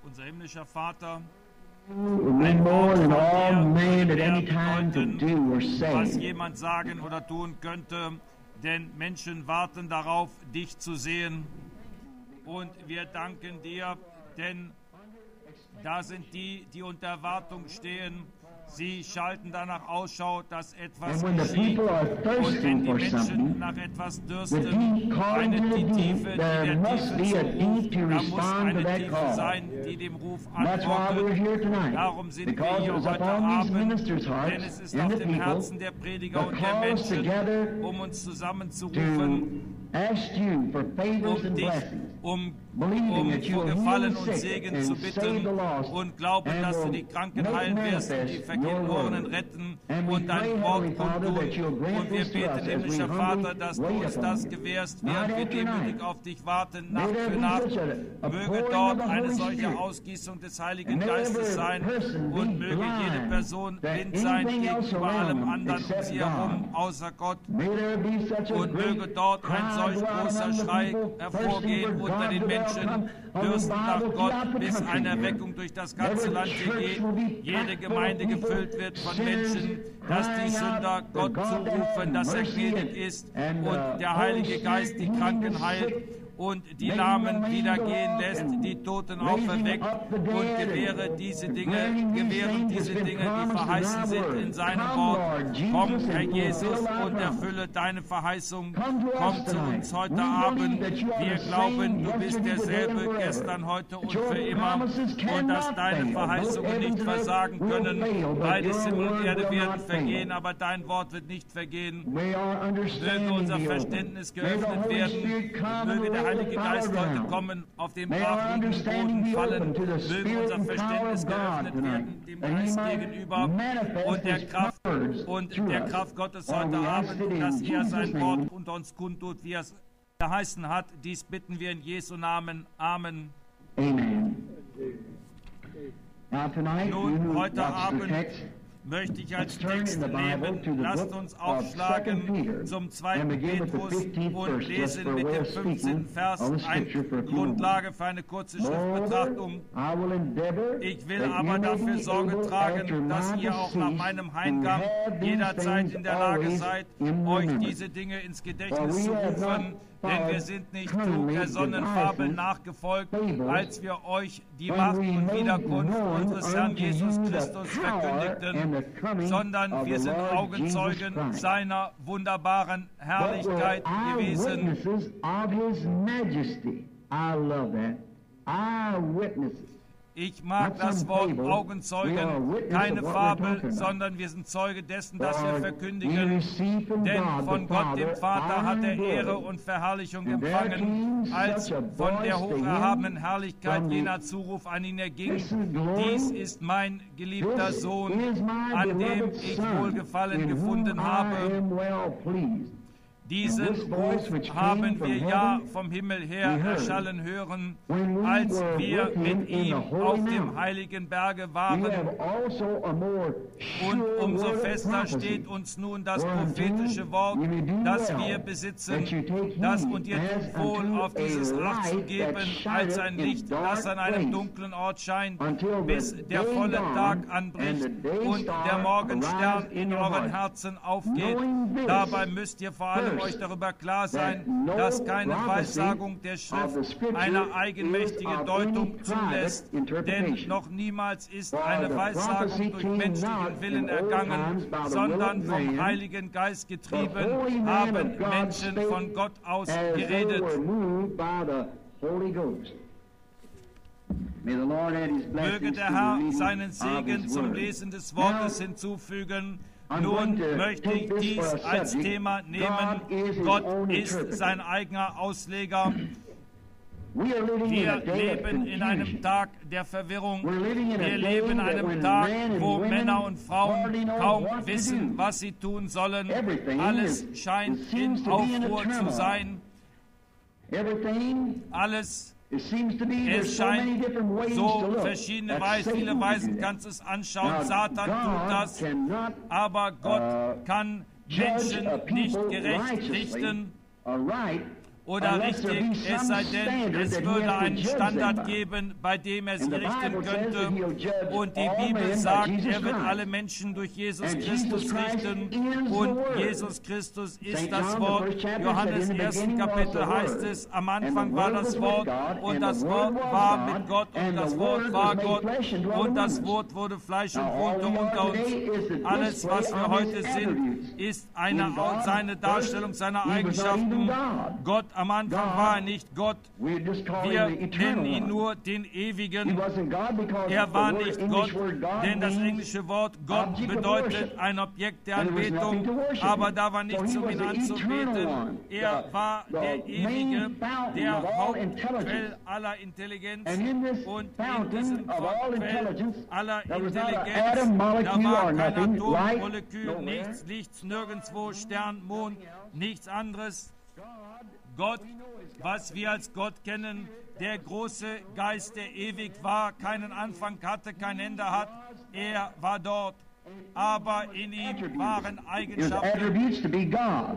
unser himmlischer Vater, One more than all man at any time could do or was say. jemand sagen oder tun könnte, denn Menschen warten darauf, dich zu sehen. Und wir danken dir, denn da sind die, die unter Erwartung stehen. Sie schalten danach Ausschau, dass etwas And when the geschieht. people are Und wenn thirsting die for Menschen something, nach etwas the dürsten, deep calling eine to die the Tiefe, deep, die there der must be Tiefe a deep zuruft, to da muss respond to eine that Tiefe call. sein, die dem Ruf That's why we're here antwortet. tonight, Darum sind wir because it hier was heute upon these Abend, ministers' denn hearts es ist and auf the dem people Herzen der Prediger to und der call us Menschen, together um uns zusammenzurufen, to ask you for favors and dich, blessings, um that you vor will Gefallen heal und the sick Segen and zu save bitten the lost und glauben, and dass du will die Kranken make heilen wirst und die manifest Verlorenen your word. retten And we und pray, dein Wort Heavenly Father, kundtun. that you'll grant Und wir this to us beten, as we himmlischer humbly Vater, dass du wait uns upon das you. gewährst, Night während wir after demütig night. auf dich warten, May Nacht there für be Nacht. such a Möge pouring dort of the eine Holy solche Spirit. Ausgießung des Heiligen And may Geistes every sein person be und möge jede blind Person that blind sein anything else gegenüber around allem them anderen um except sie herum, God. außer Gott. May there be such a Und möge great dort ein cry solch go out großer among the Schrei people, thirsting hervorgehen for unter God, den till they'll Menschen, come on dürsten nach revival Gott, throughout the bis country eine here. Erweckung durch das ganze Every Land hier church geht, will be jede packed Gemeinde full of people, gefüllt wird von sinners, Menschen, dass die crying Sünder out Gott for God to zurufen, have dass er mercy gnädig ist and, und der Holy Heilige Spirit Geist die healing the Kranken heilt sick, und die making Lahmen the wieder lame gehen walk lässt, and die Toten raising auferweckt up the und dead gewähre and diese Dinge, granting these gewähren things diese that's been Dinge, die promised in verheißen thy sind word. in seinem Come, Wort. Lord Jesus, Komm, and Herr fulfill Jesus, thy und promise. erfülle deine Verheißung. Come to us Komm zu tonight. uns heute We Abend. believe that you are Wir the glauben, same du bist yesterday, today, and derselbe forever. gestern, heute und That your für immer promises und cannot dass deine fail. Both Verheißungen heavens nicht and earth versagen will können. fail, but Beides your Himmel und word Erde will werden not vergehen, fail. aber dein Wort wird nicht vergehen. May our Möge understanding unser be open. Verständnis May the geöffnet Holy werden. Spirit come and Möge der lay Heilige the Geist fallow heute ground. kommen, auf dem May our brachliegenden understanding Boden be fallen. open to the Möge Spirit unser and power Verständnis of God geöffnet tonight, werden, dem that he Geist might gegenüber manifest und der his Kraft words und through der us. Kraft Gottes For heute we ask Abend, it in dass er Jesus' sein name. Wort unter uns kundtut, wie er es geheißen hat. Dies bitten wir in Jesu Namen. Amen. Amen. Now tonight, Nun, you heute watch the Abend text. möchte ich als Let's turn Text in the Bible nehmen. to the Lasst book uns of aufschlagen 2 Peter zum 2. and begin with the Petrus 15th und verse, just lesen for mit way dem of 15. speaking Vers on the eine scripture for a few Grundlage für eine kurze Schriftbetrachtung. Moreover, I will endeavor Ich will that you aber may dafür be Sorge able tragen, after dass my ihr auch nach decease meinem to Heimgang have these jederzeit things in der Lage always seid, in euch remembrance. diese Dinge ins For Gedächtnis we zu have not rufen, denn wir sind nicht klug ersonnen Fabeln nachgefolgt, als wir euch die Macht und Wiederkunft unseres Herrn Jesus Christus verkündigten, sondern wir sind Augenzeugen seiner wunderbaren Herrlichkeit gewesen. Witnesses of his majesty. I love that. Eyewitnesses. Ich mag das Wort Augenzeugen, keine Fabel, sondern wir sind Zeuge dessen, dass wir verkündigen. Denn von Gott, dem Vater, hat er Ehre und Verherrlichung empfangen, als von der hocherhabenen Herrlichkeit jener Zuruf an ihn erging. Dies ist mein geliebter Sohn, an dem ich Wohlgefallen gefunden habe. Diesen Ruf haben wir ja vom Himmel her erschallen hören, als wir mit ihm auf dem heiligen Berge waren. Und umso fester steht uns nun das prophetische Wort, das wir besitzen, das und ihr tut wohl, auf dieses Acht zu geben, als ein Licht, das an einem dunklen Ort scheint, bis der volle Tag anbricht und der Morgenstern in euren Herzen aufgeht. Dabei müsst ihr vor allem euch darüber klar sein, dass keine Weissagung der Schrift eine eigenmächtige Deutung zulässt, denn noch niemals ist eine Weissagung durch menschlichen Willen ergangen, sondern vom Heiligen Geist getrieben, haben Menschen von Gott aus geredet. Möge der Herr seinen Segen zum Lesen des Wortes hinzufügen. Nun möchte ich dies als Thema nehmen. Gott ist sein eigener Ausleger. Wir leben in einem Tag der Verwirrung. Wir leben in einem Tag, wo Männer und Frauen kaum wissen, was sie tun sollen. Alles scheint in Aufruhr zu sein. Alles es scheint so verschiedene Weisen, viele Weisen kannst du es anschauen. Satan tut das, aber Gott kann Menschen nicht gerecht richten. oder richtig, es sei denn, es würde einen Standard geben, bei dem er sie richten könnte. Und die Bibel sagt, er wird alle Menschen durch Jesus Christus richten. Und Jesus Christus ist das Wort. Johannes 1. Kapitel heißt es, am Anfang war das Wort und das Wort war mit Gott und das Wort war Gott und das Wort wurde Fleisch und wohnte unter uns. Alles, was wir heute sind, ist seine Darstellung seiner Eigenschaften. Gott am Anfang war er nicht Gott. Wir nennen ihn nur den Ewigen. Er war nicht Gott, denn das englische Wort Gott bedeutet ein Objekt der Anbetung, aber da war nichts, um ihn anzubeten. Er war der Ewige, der Hauptquell aller Intelligenz, und in diesem Quell aller Intelligenz, da war kein Atom, Molekül, nichts, Licht, nirgendwo, Stern, Mond, nichts anderes. Gott, was wir als Gott kennen, der große Geist, der ewig war, keinen Anfang hatte, kein Ende hat, er war dort. Aber in ihm waren Eigenschaften,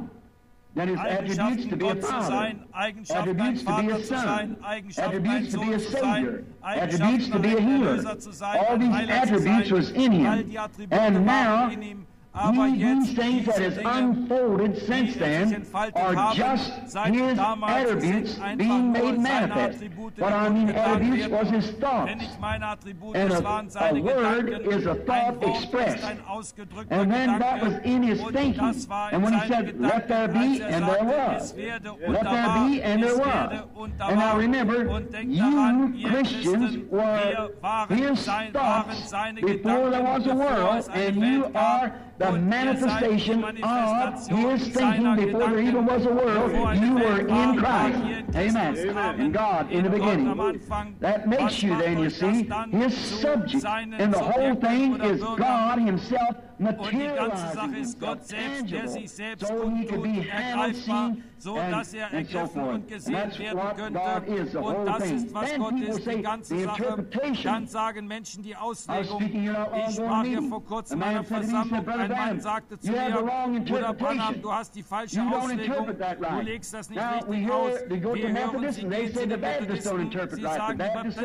Gott zu sein, Eigenschaften, ein Vater zu sein, Eigenschaften, ein Sohn zu sein, Eigenschaften, ein Erlöser zu sein, ein Heiler zu sein. All die Attribute waren in ihm. Aber jetzt, things that has unfolded since then are just his attributes being made manifest. What I mean attributes was his thoughts. And a word is a thought expressed. And when that was in his thinking, and when he said, let there be, and there was. Let there be, and there was. And now remember, you Christians were his thoughts before there was a world, and you are the manifestation of his thinking before there even was a world. You were in Christ. Amen. In God in the beginning. That makes you then, you see, his subject. And the whole thing is God himself materializing himself tangible, so he could be handled, seen, so dass er ergriffen und gesehen werden könnte. Und das ist, was Gott ist, die ganze Sache. Dann sagen Menschen die Auslegung. Ich sprach hier vor kurzem in einer Versammlung. Ein Mann sagte zu mir, Bruder Branham, du hast die falsche Auslegung. Du legst das nicht richtig aus. Wir hören, Sie gehen zu den Methodisten. Sie sagen,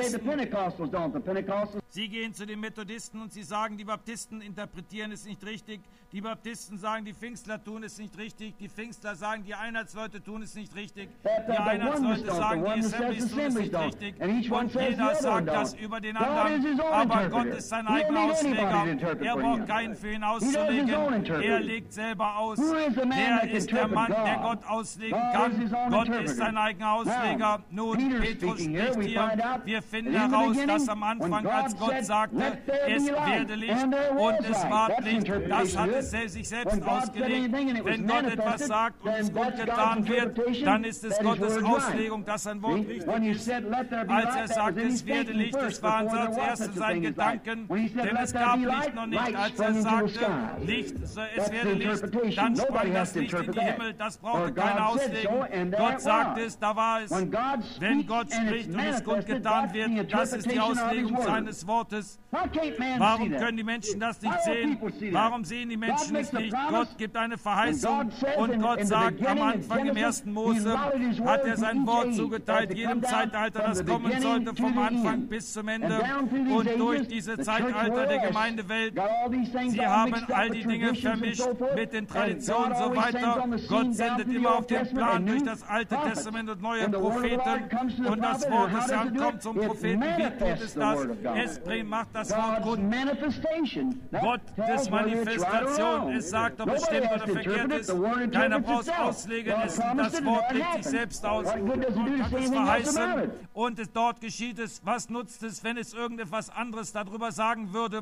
die Baptisten. Sie gehen zu den Methodisten und sie sagen, die Baptisten interpretieren es nicht richtig. Die Baptisten sagen, die Pfingstler tun es nicht richtig. Die Pfingstler sagen, die Einheitsleute tun es nicht richtig. Die Einheitsleute sagen, die Assemblies tun es nicht richtig. Und jeder sagt das über den anderen. Aber Gott ist sein eigener Ausleger. Er braucht keinen für ihn auszulegen. Er legt selber aus. Er ist der Mann, der Gott auslegen kann. Gott ist sein eigener Ausleger. Nun, Petrus spricht hier. Wir finden heraus, dass am Anfang, als Gott sagte, es werde Licht und es ward Licht, das hat es sich selbst ausgelegt. Wenn Gott etwas sagt und es gut getan wird, dann ist es Gottes Auslegung, dass sein Wort richtig ist. Als er sagte, es werde Licht, es waren als erstes seine Gedanken, denn es gab Licht noch nicht. Als er sagte, Licht, es werde Licht, dann sprang das Licht in die Himmel, das brauchte keine Auslegung. Gott sagte es, da war es. Wenn Gott spricht und es gut getan wird, das ist die Auslegung seines Wortes. Warum können die Menschen das nicht sehen? Warum sehen die Menschen es nicht? Gott gibt eine Verheißung und Gott sagt am Anfang im 1. Mose, hat er sein Wort zugeteilt, jedem Zeitalter, das kommen sollte, vom Anfang bis zum Ende. Und durch diese Zeitalter der Gemeindewelt, sie haben all die Dinge vermischt mit den Traditionen und so weiter. Gott sendet immer auf den Plan durch das Alte Testament und neue Propheten. Und das Wort des Herrn kommt zum Propheten. Wie tut es das? Es macht das Wort gut. Gott des Manifestation. Es sagt, ob es stimmt oder verkehrt ist. Keiner braucht es auslegen. Das Wort legt sich selbst aus. Gott hat es verheißen. Und dort geschieht es. Was nutzt es, wenn es irgendetwas anderes darüber sagen würde?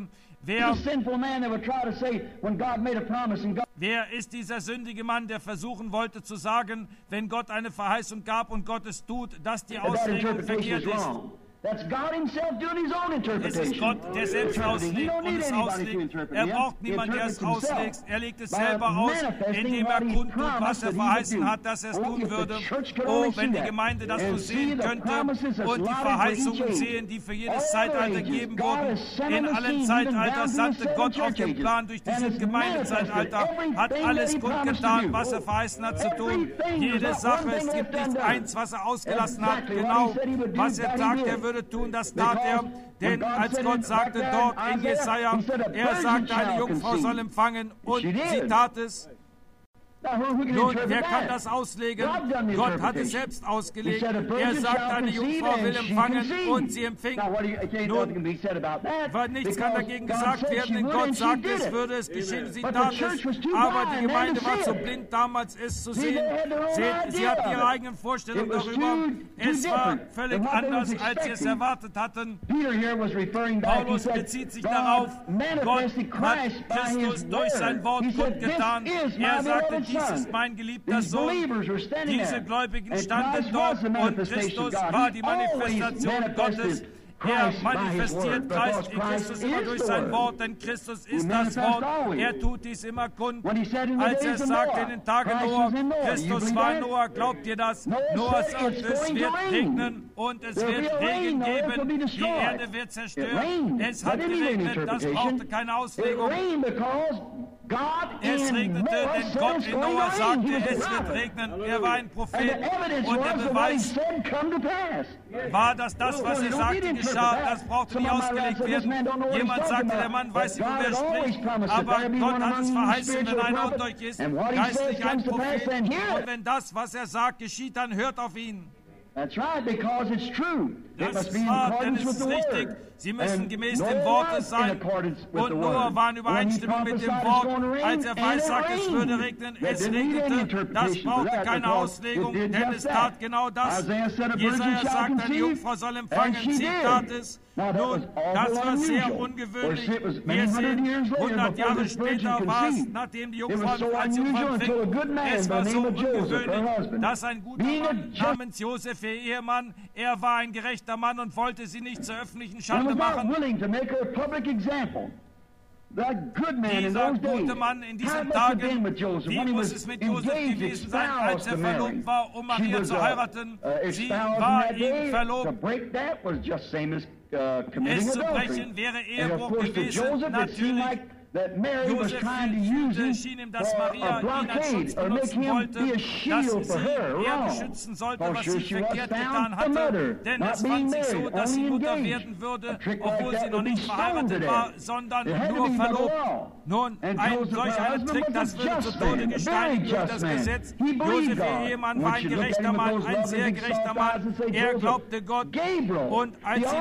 Wer ist dieser sündige Mann, der versuchen wollte zu sagen, wenn Gott eine Verheißung gab und Gott es tut, dass die Auslegung verkehrt ist? Es ist Gott, der selbst auslegt und es auslegt. Er braucht niemanden, der es auslegt. Er legt es selber aus, indem er kundtut, was er verheißen hat, dass er es tun würde. Oh, wenn die Gemeinde das so sehen könnte und die Verheißungen sehen, die für jedes Zeitalter gegeben wurden. In allen Zeitaltern sandte Gott auf den Plan durch dieses Gemeindezeitalter, hat alles kundgetan, was er verheißen hat zu tun. Jede Sache, es gibt nicht eins, was er ausgelassen hat. Genau, was er sagt, er würde tun, das tat er. Denn als Gott sagte dort in Jesaja, er sagte, eine Jungfrau soll empfangen und sie tat es. Nun, wer kann das auslegen? Gott hat es selbst ausgelegt. Er sagt, eine Jungfrau will empfangen und sie empfing. Nun, nichts kann dagegen gesagt werden, denn Gott sagte, es würde es geschehen, sie tat es. Aber die Gemeinde war zu blind damals, es zu sehen. Sie hatten ihre eigenen Vorstellungen darüber. Es war völlig anders, als sie es erwartet hatten. Paulus bezieht sich darauf, Gott hat Christus durch sein Wort kundgetan. Er sagte, dies ist mein geliebter Sohn. Diese Gläubigen standen dort und Christus war die Manifestation Gottes. Er manifestiert Christ in Christus immer durch sein Wort, denn Christus ist das Wort. Er tut dies immer kund. Als er sagte in den Tagen Noah, Christus war Noah, glaubt ihr das? Noah sagt, es wird regnen und es wird Regen geben. Die Erde wird zerstören. Es hat geregnet, das brauchte keine Auslegung. Es regnete, denn Gott in Noah sagte, es wird regnen. Er war ein Prophet und der Beweis war, dass das, was er sagte, geschah. Das brauchte nicht ausgelegt werden. Jemand sagte, der Mann weiß nicht, wo er spricht, aber Gott hat es verheißen, wenn einer unter euch ist, geistlich ein Prophet. Und wenn das, was er sagt, geschieht, dann hört auf ihn. That's right, because it's true. Das ist wahr, denn es ist richtig. Sie müssen gemäß dem Wort sein. Und Noah war in Übereinstimmung mit dem Wort. Als er weissagte, es würde regnen, es regnete. Das brauchte keine Auslegung, denn es tat genau das. Jesaja sagt, eine Jungfrau soll empfangen, sie tat es. Nun, das war sehr ungewöhnlich. Wir sehen, 100 Jahre später war es, nachdem die Jungfrau als Jungfrau empfing. Es war so ungewöhnlich, dass ein guter Mann namens Josef, ihr Ehemann, er war ein gerechter Mann und wollte sie nicht zur öffentlichen Schande machen. Dieser gute Mann in diesen Tagen, wie muss es mit Josef gewesen sein, als er verlobt war, um Maria zu heiraten? Sie war ihm verlobt. Es zu brechen wäre Ehebruch gewesen, natürlich. Josef schien ihm, dass Maria ihn als Schutz benutzen wollte, dass sie er beschützen sollte, was sie verkehrt getan hatte, denn es fand sich so, dass sie Mutter werden würde, obwohl sie noch nicht verheiratet war, sondern nur verlobt. Nun, solch ein Trick, das würde zu Tode gesteinigt durch das Gesetz. Josef, ihr Ehemann, war ein gerechter Mann, ein sehr gerechter Mann. Er glaubte Gott und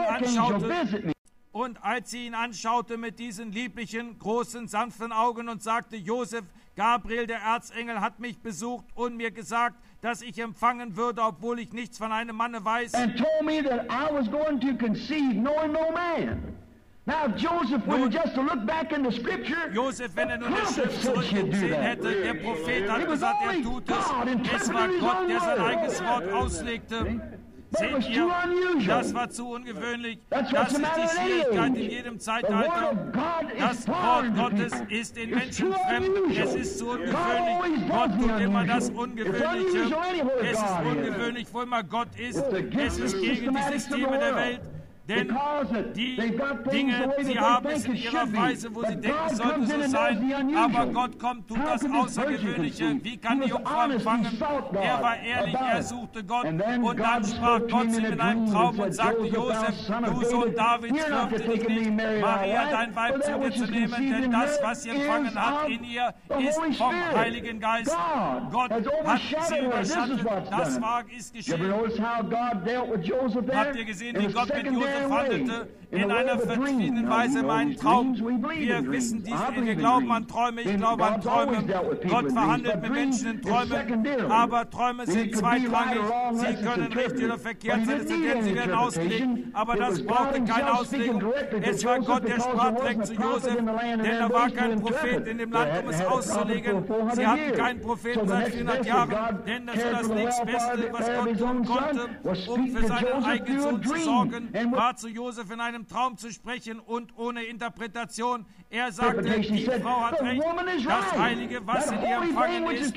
als sie ihn anschaute mit diesen lieblichen, großen, sanften Augen und sagte, Josef, Gabriel, der Erzengel, hat mich besucht und mir gesagt, dass ich empfangen würde, obwohl ich nichts von einem Manne weiß. And told me that I was going to conceive, knowing no man. Now, Joseph, when just to look back in the Scripture, Josef, wenn er nur die Schrift zurückgesehen hätte, der Prophet hat gesagt, er tut es. Es war Gott, der sein eigenes Wort auslegte. Seht ihr, das war zu ungewöhnlich. Das ist die Schwierigkeit in jedem Zeitalter. Das Wort Gottes ist den Menschen fremd. Es ist zu ungewöhnlich. Gott tut immer das Ungewöhnliche. Es ist ungewöhnlich, wo immer Gott ist. Es ist gegen die Systeme der Welt. Denn die Dinge, sie haben es in ihrer Weise, wo sie denken, es sollte so sein. Aber Gott kommt, tut das Außergewöhnliche. Wie kann die Jungfrau empfangen? Er war ehrlich, er suchte Gott. Und dann sprach Gott zu ihm in einem Traum und sagte, Josef, du Sohn Davids, fürchte dich nicht, Maria, dein Weib zu dir zu nehmen, denn das, was sie empfangen hat in ihr, ist vom Heiligen Geist. Gott hat sie überschattet. Das ist geschehen. Habt ihr gesehen, wie Gott mit Josef Josef handelte in einer verschiedenen Weise meinen Traum. Wir wissen wir glauben an Träume, ich glaube an Träume. Gott verhandelt mit Menschen in Träumen, aber Träume sind zweitrangig. Sie können richtig oder verkehrt sein, denn sie werden ausgelegt. Aber das brauchte keine Auslegung. Es war Gott, der sprach direkt zu Josef, denn da war kein Prophet in dem Land, um es auszulegen. Sie hatten keinen Propheten seit 400 Jahren, denn das war das nächstbeste, was Gott tun konnte, um für seinen eigenen Sohn zu sorgen, war zu Josef in einem Traum zu sprechen und ohne Interpretation. Er sagte, die Frau hat recht, das Heilige, was in ihr empfangen ist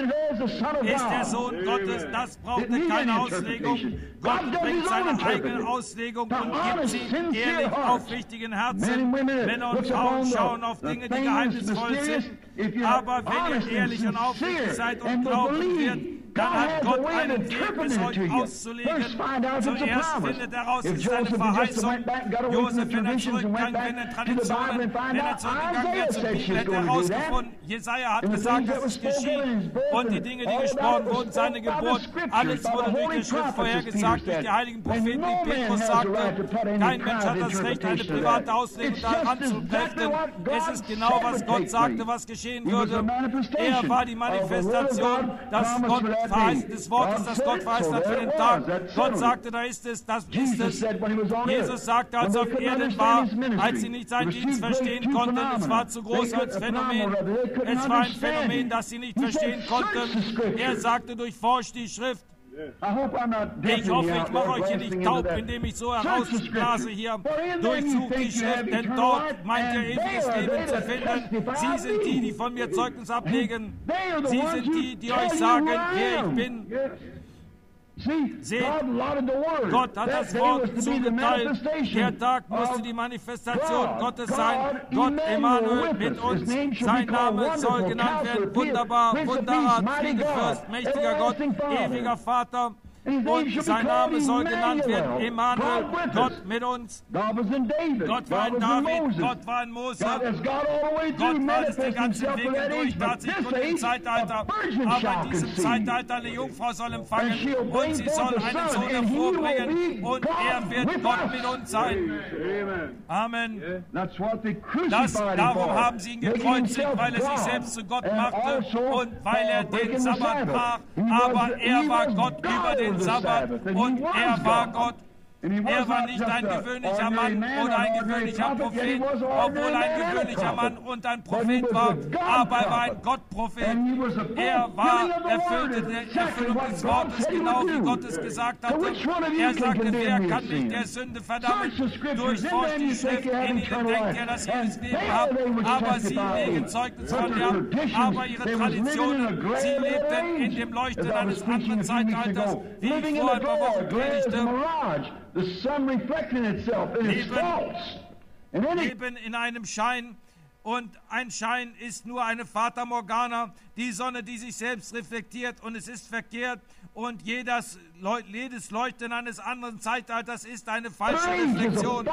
der Sohn Gottes. Das brauchte keine Auslegung. Gott bringt seine eigene Auslegung und gibt sie ehrlich aufrichtigen Herzen. Männer und Frauen schauen auf Dinge, die geheimnisvoll sind. Aber wenn ihr ehrlich und aufrichtig seid und glauben wird, dann hat Gott einen Weg, es euch auszulegen. Zuerst findet heraus, es ist eine Verheißung. Josef, wenn er zurückgegangen wäre in den Traditionen, wenn er zurückgegangen wäre zur Bibel, hätte er herausgefunden, Jesaja hat gesagt, dass es geschieht. Und die Dinge, die gesprochen wurden, seine Geburt, alles wurde durch die Schrift vorhergesagt, durch die heiligen Propheten, wie Petrus sagte, kein Mensch hat das Recht, eine private Auslegung daran zu brechen. Es ist genau, was Gott sagte, was geschehen würde. Er war die Manifestation, dass Gott verheißendes Wort ist, das Gott verheißen hat für den Tag. Gott sagte, da ist es, das ist es. Jesus sagte, als er auf Erden war, als sie nicht seinen Dienst verstehen konnten, es war zu groß als Phänomen. Es war ein Phänomen, das sie nicht verstehen konnten. Er sagte, durchforscht die Schrift. Ich hoffe, ich mache euch hier nicht taub, indem ich so herausblase hier. Durchsucht die Schrift, denn dort meint ihr ewiges Leben zu finden. Sie sind die, die von mir Zeugnis ablegen. Sie sind die, die euch sagen, wer ich bin. Seht, Gott hat das Wort zugeteilt. Der Tag musste die Manifestation Gottes sein. Gott Emmanuel mit uns. Sein Name soll genannt werden. Wunderbar, Wunderrat, Friedefürst, mächtiger Gott, ewiger Vater. Und sein Name soll genannt werden, Emmanuel, Gott mit uns. Gott war in David, Gott war in Mose. Gott war es den ganzen Weg hindurch, tatsächlich im Zeitalter. Aber in diesem Zeitalter eine Jungfrau soll empfangen und sie soll einen Sohn hervorbringen und er wird Gott mit uns sein. Amen. Darum haben sie ihn gekreuzigt, weil er sich selbst zu Gott machte und weil er den Sabbat brach. Aber er war Gott über den Sabbat und er war Gott. Er war nicht ein gewöhnlicher Mann oder ein gewöhnlicher Prophet, obwohl ein gewöhnlicher Mann und ein Prophet war, aber er war ein Gottprophet. Er erfüllte die Erfüllung des Wortes, genau wie Gott es gesagt hatte. Er sagte, wer kann mich der Sünde verdammen? Durchforscht die Schrift, in ihnen denkt er, dass sie das Leben haben, aber sie legen Zeugnis von mir, aber ihre Traditionen, sie lebten in dem Leuchten eines anderen Zeitalters, wie ich vor ein paar Wochen predigte. Leben in einem Schein und ein Schein ist nur eine Fata Morgana, die Sonne, die sich selbst reflektiert und es ist verkehrt und jedes Leuchten eines anderen Zeitalters ist eine falsche Reflexion.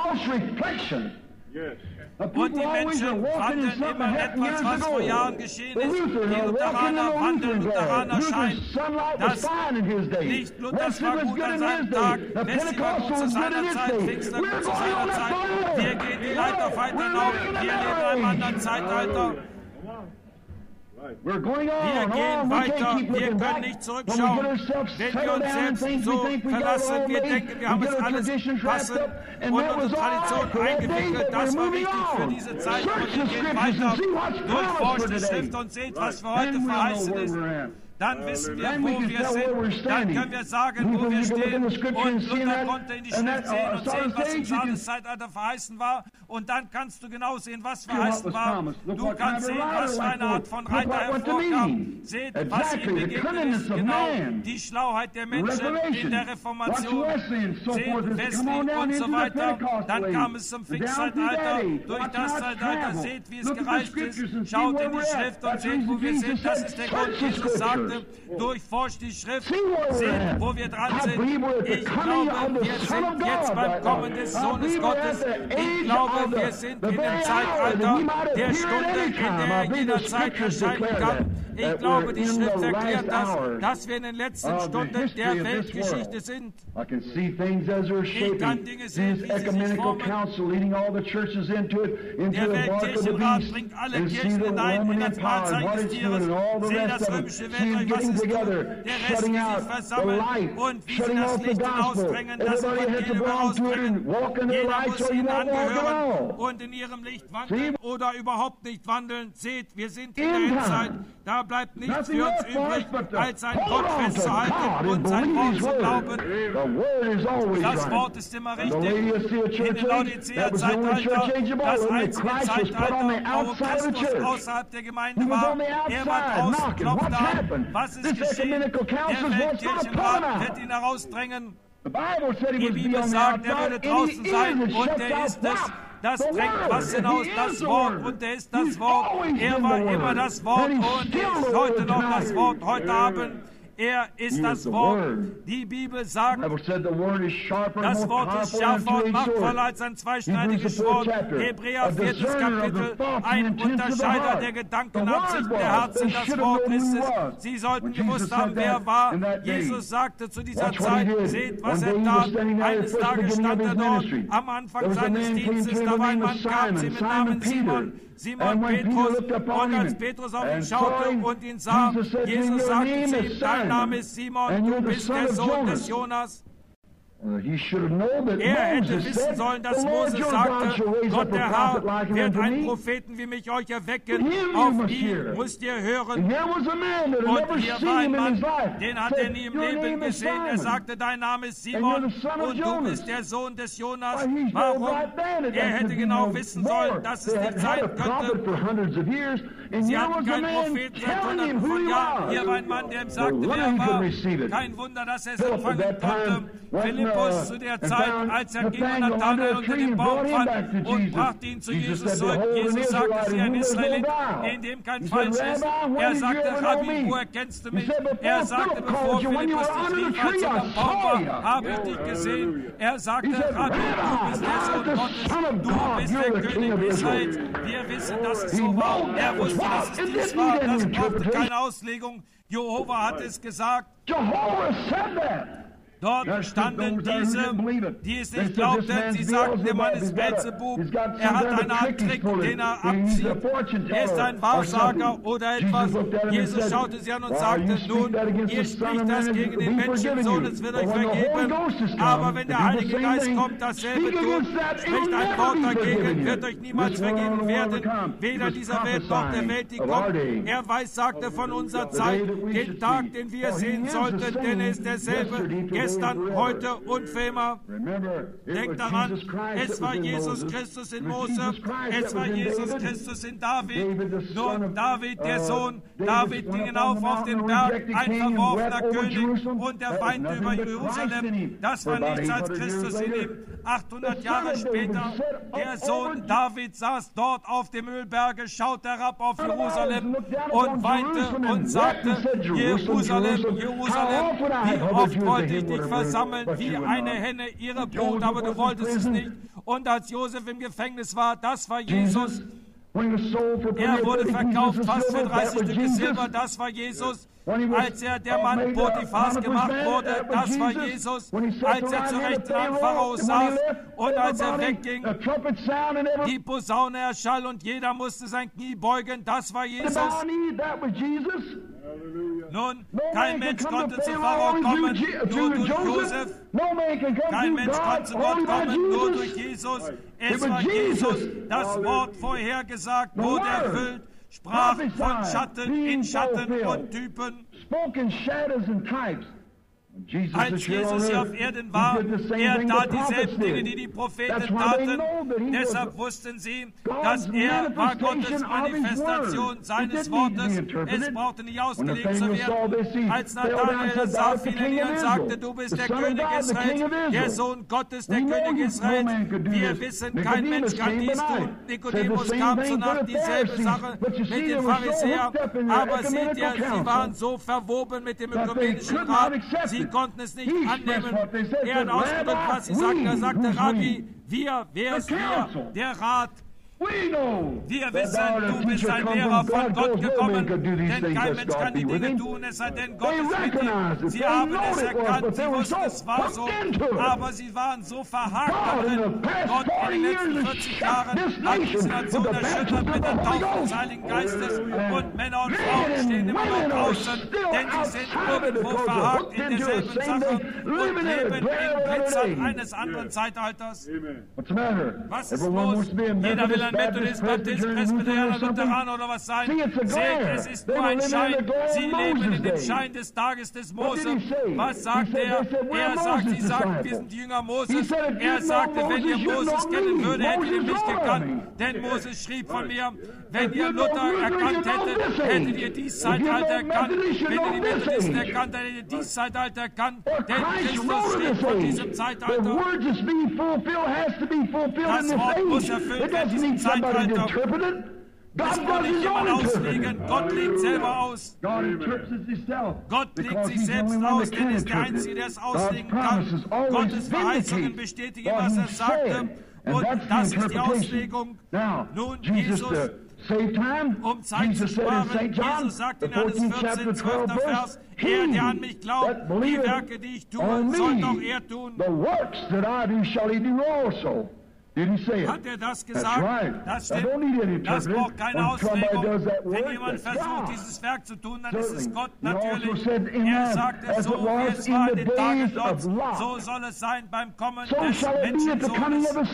Und die Menschen wandeln immer etwas, was vor Jahren geschehen ist. Die Lutheraner wandeln Lutheraner Schein. Das Licht Luthers war gut an seinem Tag, Wessi war gut zu seiner Zeit, Pfingster gut zu seiner Zeit. Wir gehen die Leiter weiter hinauf, wir leben in einem anderen Zeitalter. Wir gehen weiter, wir können nicht zurückschauen. Wenn wir uns selbst so verlassen, wir denken, wir haben es alles passend und unsere Tradition eingewickelt. Das war wichtig für diese Zeit und wir gehen weiter. Durchforscht die Schrift und seht, was für heute verheißen ist. Dann wissen wir, wo wir sind. Dann können wir sagen, wo wir stehen. Und Luther konnte in die Schrift sehen und sehen, was im Sardis-Zeitalter verheißen war. Und dann kannst du genau sehen, was verheißen war. Du kannst sehen, was für eine Art von Reiter hervorkam. Seht, was ihm begegnet ist. Genau die Schlauheit der Menschen in der Reformation. Seht, Wesley und so weiter. Dann kam es zum Pfingstzeitalter. Durch das Zeitalter seht, wie es gereicht ist. Schaut in die Schrift und seht, wo wir sind. Das ist der Grund, Jesus sagte, durchforscht die Schrift, seht, wo wir dran sind. Ich glaube, wir sind jetzt beim Kommen des Sohnes Gottes. Ich glaube, wir sind in dem Zeitalter der Stunde, in der jeder Zeit erscheinen kann. Ich glaube, die Schrift erklärt das, dass wir in den letzten Stunden der Weltgeschichte sind. Ich kann Dinge sehen, wie sie sich formen. Der Weltkirchenrat bringt alle Kirchen hinein in das Mahlzeichen des Tieres. Sehe das römische Weltreich, was es tut. Der Rest, die sich versammeln und wie sie das Licht hinausdrängen, das Evangelium herausbringen. Jeder muss ihnen angehören und in ihrem Licht wandeln oder überhaupt nicht wandeln. Seht, wir sind in der Endzeit. Da bleibt nichts für uns übrig, als ein Gott festzuhalten und sein Wort zu glauben. Das Wort ist immer richtig. In der Laodicea-Zeitalter, das einzige Zeitalter, wo Christus außerhalb der Gemeinde war. Er war draußen, klopfte an. Was ist geschehen? Der Weltkirchenrat wird ihn herausdrängen. Die Bibel sagt, er würde draußen sein und er ist es. Das drängt was hinaus, das Wort, und er ist das Wort. Er war immer das Wort und er ist heute noch das Wort, heute Abend. Er ist das Wort. Die Bibel sagt, das Wort ist schärfer und machtvoller als ein zweischneidiges Schwert. Hebräer 4. Kapitel, ein Unterscheider der Gedanken, Absichten der Herzen. Das Wort ist es. Sie sollten gewusst haben, wer war. Jesus sagte zu dieser Zeit, seht, was er tat. Eines Tages stand er dort am Anfang seines Dienstes. Da war ein Mann, kam sie mit Namen Simon Petrus, und als Petrus auf ihn schaute und ihn sah, Jesus sagte zu ihm, dein Name ist Simon, du bist der Sohn des Jonas. Er hätte wissen sollen, dass Mose sagte, Gott der Herr wird einen Propheten wie mich euch erwecken, auf ihn müsst ihr hören. Und hier war ein Mann, den hat er nie im Leben gesehen. Er sagte, dein Name ist Simon und du bist der Sohn des Jonas. Warum? Er hätte genau wissen sollen, dass es nicht sein könnte. Sie hatten keinen Propheten seit Hunderten von Jahren. Hier war ein Mann, der ihm sagte, wer er war. Kein Wunder, dass er es empfangen konnte. Philippus zu der Zeit, als er ging und Nathanael unter dem Baum fand und brachte ihn zu Jesus zurück. Jesus sagte, sie ein Israelit, in dem kein Falsch ist. Er sagte, Rabbi, woher kennst du mich? Er sagte, bevor Philippus dich rief, als er am Baum war, habe ich dich gesehen. Er sagte, Rabbi, du bist der Sohn Gottes, du bist der König Israels. Wir wissen, dass es so war. Er wusste, dass es dies war. Das brauchte keine Auslegung. Jehova hat es gesagt. Dort standen diese, die es nicht glaubten. Sie sagten, der Mann ist Beelzebub. Er hat eine Art Trick, den er abzieht. Er ist ein Wahrsager oder etwas. Jesus schaute sie an und sagte, nun, ihr spricht das gegen den Menschensohn, es wird euch vergeben. Aber wenn der Heilige Geist kommt, dasselbe tut, spricht ein Wort dagegen, wird euch niemals vergeben werden, weder dieser Welt noch der Welt, die kommt. Er weiß, sagte von unserer Zeit, den Tag, den wir sehen sollten, denn er ist derselbe, gestern, heute und für immer. Denkt daran, es war Jesus Christus in Mose, es war Jesus Christus in David. Nur David, der Sohn, David ging hinauf auf den Berg, ein verworfener König, und er weinte über Jerusalem. Das war nichts als Christus in ihm. 800 Jahre später, der Sohn David saß dort auf dem Ölberge, schaute herab auf Jerusalem und weinte und sagte, Jerusalem, Jerusalem, wie oft wollte ich dich versammeln wie eine Henne ihre Brut, aber du wolltest es nicht. Und als Josef im Gefängnis war, das war Jesus. Er wurde verkauft fast für 30 Stücke Silber, das war Jesus. Als er der Mann Potiphars gemacht wurde, das war Jesus. Als er zu Rechten am Pharao saß und als er wegging, die Posaune erschall und jeder musste sein Knie beugen, das war Jesus. Nun, kein Mensch konnte zu Pharao kommen, nur durch Josef. Kein Mensch konnte zu Gott kommen, nur durch Jesus. Es war Jesus, das Wort vorhergesagt, wurde erfüllt, sprach von Schatten in Schatten und Typen. Als Jesus hier auf Erden war, er tat dieselben Dinge, die die Propheten taten. Deshalb wussten sie, dass er war Gottes Manifestation seines Wortes. Es brauchte nicht ausgelegt zu werden. Als Nathanael sah, fiel er nieder und sagte, du bist der König Israels, der Sohn Gottes, der König Israels. Wir wissen, kein Mensch kann dies tun. Nikodemus kam zur Nacht, dieselbe Sache mit den Pharisäern. Aber seht ihr, sie waren so verwoben mit dem ökumenischen Rat, sie konnten es nicht annehmen. Er hat ausgedrückt, was sie sagten. Er sagte, Rabbi, wer ist wir? Der Rat. Wir wissen, du bist ein Lehrer von Gott gekommen, denn kein Mensch kann die Dinge tun, es sei denn, Gott ist mit ihm. Sie haben es erkannt, sie wussten, es war so, aber sie waren so verhakt darin. Gott in den letzten 40 Jahren hat diese Nation erschüttert mit der Taufe des Heiligen Geistes und Männer und Frauen stehen immer noch draußen, denn sie sind irgendwo verhakt in derselben Sache und leben in Glitzern eines anderen Zeitalters. Was ist los? Jeder will ein Methodist, Baptist, Presbyterianer, Lutheraner oder was sein. Seht, es ist nur ein Schein. Sie leben in dem Schein des Tages des Mose. Was sagt er? Er sagt, sie sagten, wir sind Jünger Moses. Er sagte, wenn ihr Moses kennen würdet, hättet ihr mich gekannt. Denn Moses schrieb von mir, wenn ihr Luther erkannt hättet, hättet ihr dies Zeitalter erkannt. Wenn ihr die Methodisten erkannt, hättet ihr dies Zeitalter erkannt. Denn Christus schrieb von diesem Zeitalter. Das Wort muss erfüllt werden in diesem Zeitalter. Das kann nicht jemand auslegen. Gott legt selber aus. Gott legt sich selbst aus, denn er ist der Einzige, der es auslegen kann. Gottes Verheißungen bestätigen, was er sagte. Und das ist die Auslegung. Nun, Jesus, um Zeit zu sparen, Jesus sagt in Johannes 14, 12. Vers, er, der an mich glaubt, die Werke, die ich tue, soll doch er tun. Hat er das gesagt? Das stimmt. Das braucht keine Auslegung. Wenn jemand versucht, dieses Werk zu tun, dann ist es Gott natürlich. Er sagte, so wie es war in den Tagen Lots, so soll es sein beim Kommen des Menschensohnes.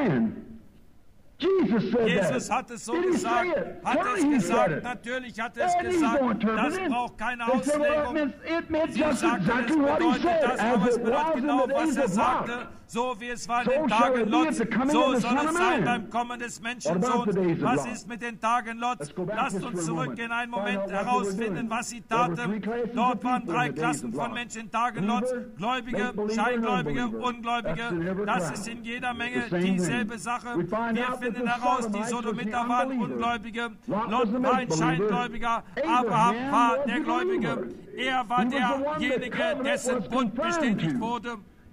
Jesus hat es so gesagt. Hat es gesagt? Natürlich hat er es gesagt. Das braucht keine Auslegung. Sie sagten, es bedeutet das, aber es bedeutet genau, was er sagte. So wie es war in den Tagen Lots, so soll es sein beim Kommen des Menschensohns. Was ist mit den Tagen Lots? Lasst uns zurückgehen einen Moment herausfinden, was sie taten. Dort waren 3 Klassen von Menschen in Tagen Lots. Gläubige, Scheingläubige, Ungläubige. Das ist in jeder Menge dieselbe Sache. Wir finden heraus, die Sodomiter waren Ungläubige. Lot war ein Scheingläubiger. Abraham war der Gläubige. Er war derjenige, dessen Bund bestätigt wurde.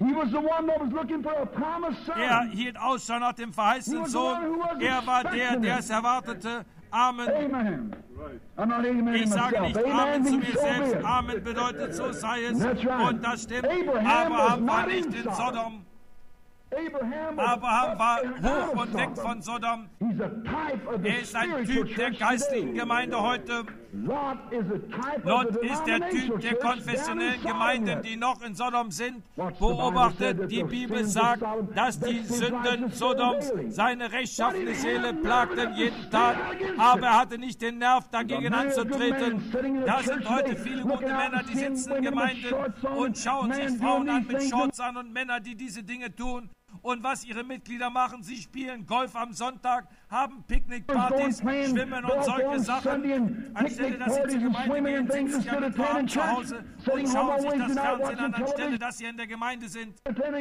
Er hielt Ausschau nach dem verheißenen Sohn. Er war der es erwartete. Amen. Ich sage nicht Amen zu mir selbst. Amen bedeutet, so sei es. Und das stimmt. Abraham war nicht in Sodom. Abraham war hoch und weg von Sodom. Er ist ein Typ der geistlichen Gemeinde heute. Lot ist der Typ der konfessionellen Gemeinden, die noch in Sodom sind. Beobachtet, die Bibel sagt, dass die Sünden Sodoms seine rechtschaffene Seele plagten jeden Tag, aber er hatte nicht den Nerv, dagegen anzutreten. Da sind heute viele gute Männer, die sitzen in Gemeinden und schauen sich Frauen an mit Shorts an und Männer, die diese Dinge tun. Und was ihre Mitglieder machen, sie spielen Golf am Sonntag, haben Picknickpartys, schwimmen und solche Sachen. Anstelle, dass sie zur Gemeinde gehen, singen sie an den Abend zu Hause und schauen sich das Fernsehen an, anstelle, dass sie in der Gemeinde sind.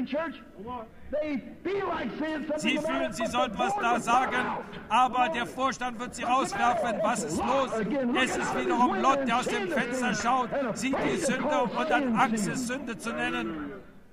Sie fühlen, sie sollten was da sagen, aber der Vorstand wird sie rauswerfen. Was ist los? Es ist wiederum Lot, der aus dem Fenster schaut, sieht die Sünde und hat Angst, es Sünde zu nennen.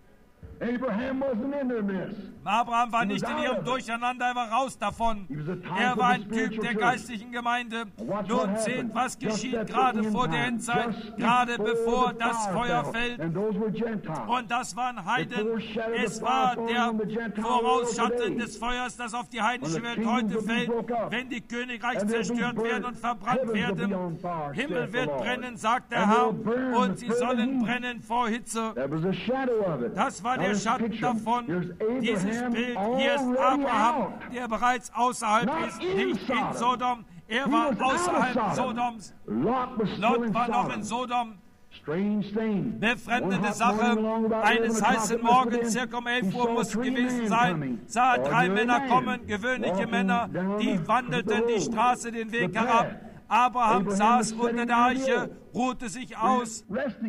Abraham war nicht in ihrem Durcheinander, er war raus davon. Er war ein Typ der geistlichen Gemeinde. Nun seht, was geschieht gerade vor der Endzeit, gerade bevor das Feuer fällt. Und das waren Heiden. Es war der Vorausschatten des Feuers, das auf die heidnische Welt heute fällt, wenn die Königreiche zerstört werden und verbrannt werden. Himmel wird brennen, sagt der Herr, und sie sollen brennen vor Hitze. Das war der Schatten davon. Dieses Bild, hier ist Abraham, der bereits außerhalb ist, nicht in Sodom. Er war außerhalb Sodoms. Lot war noch in Sodom. Befremdende Sache. Eines heißen Morgens, circa um 11 Uhr muss gewesen sein, sah 3 Männer kommen, gewöhnliche Männer, die wandelten die Straße den Weg herab. Abraham saß unter der Eiche, ruhte sich aus.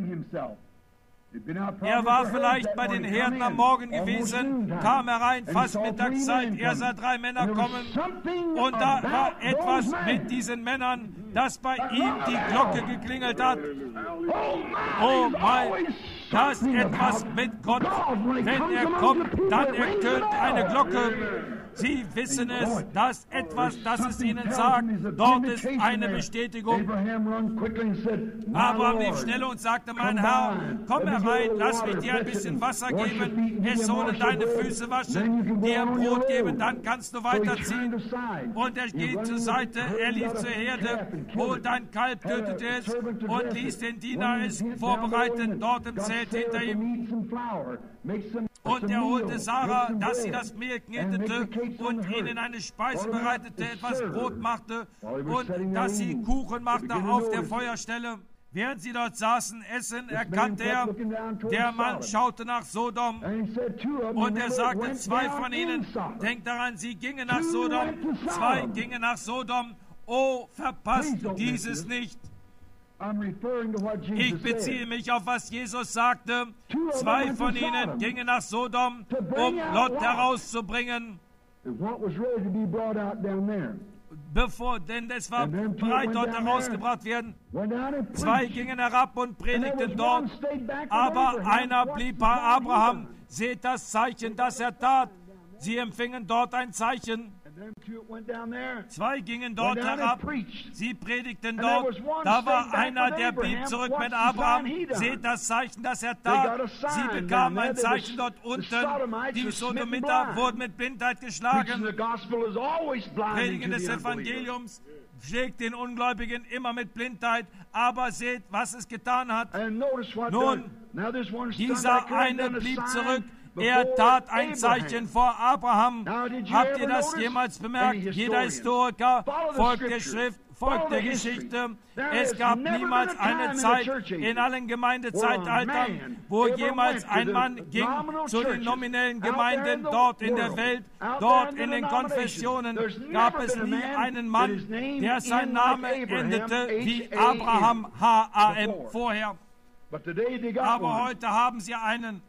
Er war vielleicht bei den Herden am Morgen gewesen, kam herein, fast Mittagszeit, er sah 3 Männer kommen und da war etwas mit diesen Männern, dass bei ihm die Glocke geklingelt hat. Oh mein dass etwas mit Gott, wenn er kommt, dann ertönt eine Glocke. Sie wissen es, dass etwas, das es ihnen sagt, dort ist eine Bestätigung. Abraham lief schnell und sagte, mein Herr, komm herein, lass mich dir ein bisschen Wasser geben, es solle deine Füße waschen, dir Brot geben, dann kannst du weiterziehen. Und er geht zur Seite, er lief zur Herde, holt ein Kalb, tötete es und ließ den Diener es vorbereiten, dort im Zelt hinter ihm. Und er holte Sarah, dass sie das Mehl knetete und ihnen eine Speise bereitete, etwas Brot machte und dass sie Kuchen machte auf der Feuerstelle. Während sie dort saßen, essen, erkannte er, der Mann schaute nach Sodom und er sagte, 2 von ihnen, denkt daran, sie gingen nach Sodom, 2 gingen nach Sodom, oh, verpasst dieses nicht. Ich beziehe mich auf, was Jesus sagte. 2 von ihnen gingen nach Sodom, um Lot herauszubringen. Denn es war bereit, dort herausgebracht werden. 2 gingen herab und predigten dort, aber einer blieb bei Abraham. Seht das Zeichen, das er tat. Sie empfingen dort ein Zeichen. 2 gingen dort herab, sie predigten dort, da war einer, der blieb zurück mit Abraham, seht das Zeichen, das er tat, sie bekamen ein Zeichen dort unten, die Sodomiter wurden mit Blindheit geschlagen. Predigen des Evangeliums schlägt den Ungläubigen immer mit Blindheit, aber seht, was es getan hat. Nun, dieser eine blieb zurück. Er tat ein Zeichen vor Abraham. Habt ihr das jemals bemerkt? Jeder Historiker folgt der Schrift, folgt der Geschichte. Es gab niemals eine Zeit in allen Gemeindezeitaltern, wo jemals ein Mann ging zu den nominellen Gemeinden dort in der Welt, dort in den Konfessionen, gab es nie einen Mann, der sein Name endete wie Abraham, H-A-M, vorher. Aber heute haben sie einen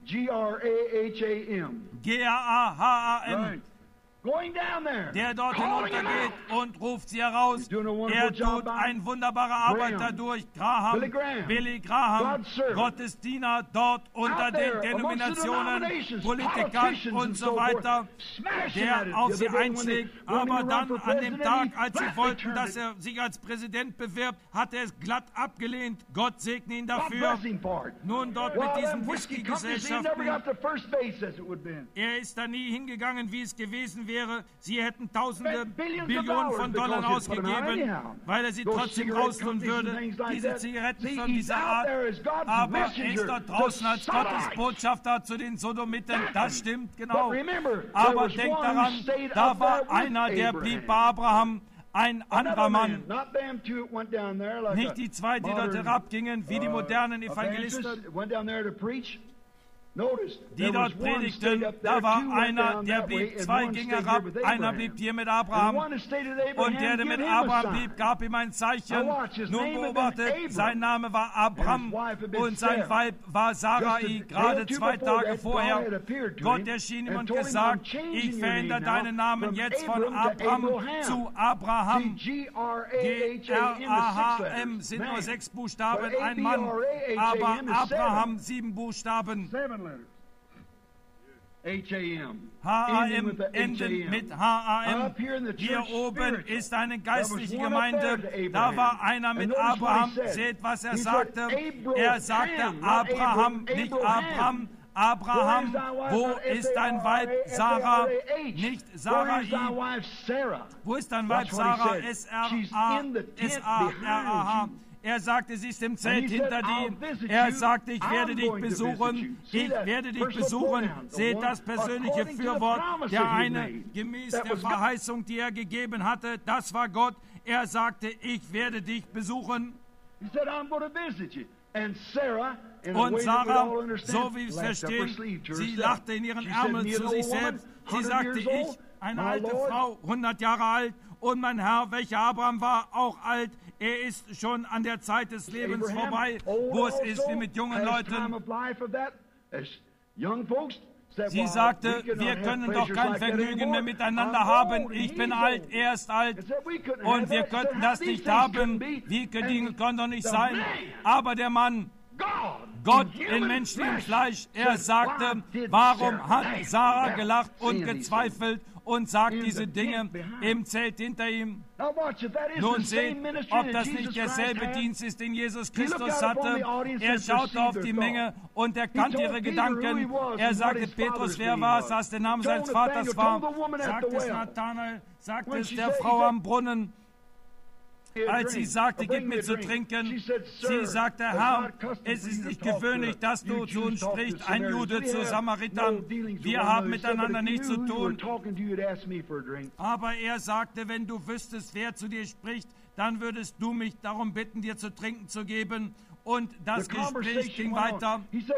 G-A-H-A-M, der dort hinuntergeht und ruft sie heraus. Er tut eine wunderbare Arbeit dadurch. Billy Graham, Gottes Diener dort unter den Denominationen, Politikern und so weiter, der auf sie einschlägt. Aber dann an dem Tag, als sie wollten, dass er sich als Präsident bewirbt, hat er es glatt abgelehnt. Gott segne ihn dafür. Nun dort mit diesen Whisky-Gesellschaften. Er ist da nie hingegangen, wie es gewesen wäre. Sie hätten Tausende, Billionen von Dollar ausgegeben, weil er sie trotzdem raustun würde, diese Zigaretten von dieser Art. Aber er ist dort draußen als Gottes Botschafter zu den Sodomiten. Das stimmt, genau. Aber denkt daran, da war einer, der blieb bei Abraham, ein anderer Mann. Nicht die 2, die dort herabgingen, wie die modernen Evangelisten, die dort predigten. Da war einer, der blieb, 2 gingen herab, einer blieb hier mit Abraham und der mit Abraham blieb, gab ihm ein Zeichen. Nun beobachtet, sein Name war Abram und sein Weib war Sarai, gerade 2 Tage vorher. Gott erschien ihm und gesagt, ich verändere deinen Namen jetzt von Abram zu Abraham. G-R-A-H-M sind nur 6 Buchstaben, ein Mann, aber Abraham 7 Buchstaben. H-A-M enden mit H-A-M. Hier oben ist eine geistliche Gemeinde. Da war einer mit Abraham. Seht, was er sagte. Er sagte Abraham, nicht Abram. Abraham, wo ist dein Weib Sarah? Nicht Sarai. Wo ist dein Weib Sarah? S-R-A-S-A-R-A-H. Er sagte, sie ist im Zelt hinter dir. Er sagte, ich werde dich besuchen. Ich werde dich besuchen. Seht das persönliche Fürwort. Der eine, gemäß der Verheißung, die er gegeben hatte, das war Gott. Er sagte, ich werde dich besuchen. Und Sarah, so wie wir es verstehen, sie lachte in ihren Ärmeln zu sich selbst. Sie sagte, ich, eine alte Frau, 100 Jahre alt, und mein Herr, welcher Abraham war, auch alt. Er ist schon an der Zeit des Lebens vorbei, wo es ist wie mit jungen Leuten. Sie sagte, wir können doch kein Vergnügen mehr miteinander haben. Ich bin alt, er ist alt. Und wir könnten das nicht haben. Wie Dinge können doch nicht sein. Aber der Mann, Gott in menschlichem Fleisch. Er sagte, warum hat Sarah gelacht und gezweifelt und sagt diese Dinge im Zelt hinter ihm? Nun seht, ob das nicht derselbe Dienst ist, den Jesus Christus hatte. Er schaute auf die Menge und er kannte ihre Gedanken. Er sagte, Petrus, wer war es, was der Name seines Vaters war? Sagte es Nathanael, sagte es der Frau am Brunnen. Als sie sagte, gib mir zu trinken, sie sagte, Herr, es ist nicht gewöhnlich, dass du zu uns sprichst, ein Jude zu Samaritern. Wir haben miteinander nichts zu tun. Aber er sagte, wenn du wüsstest, wer zu dir spricht, dann würdest du mich darum bitten, dir zu trinken zu geben. Und das Gespräch ging weiter.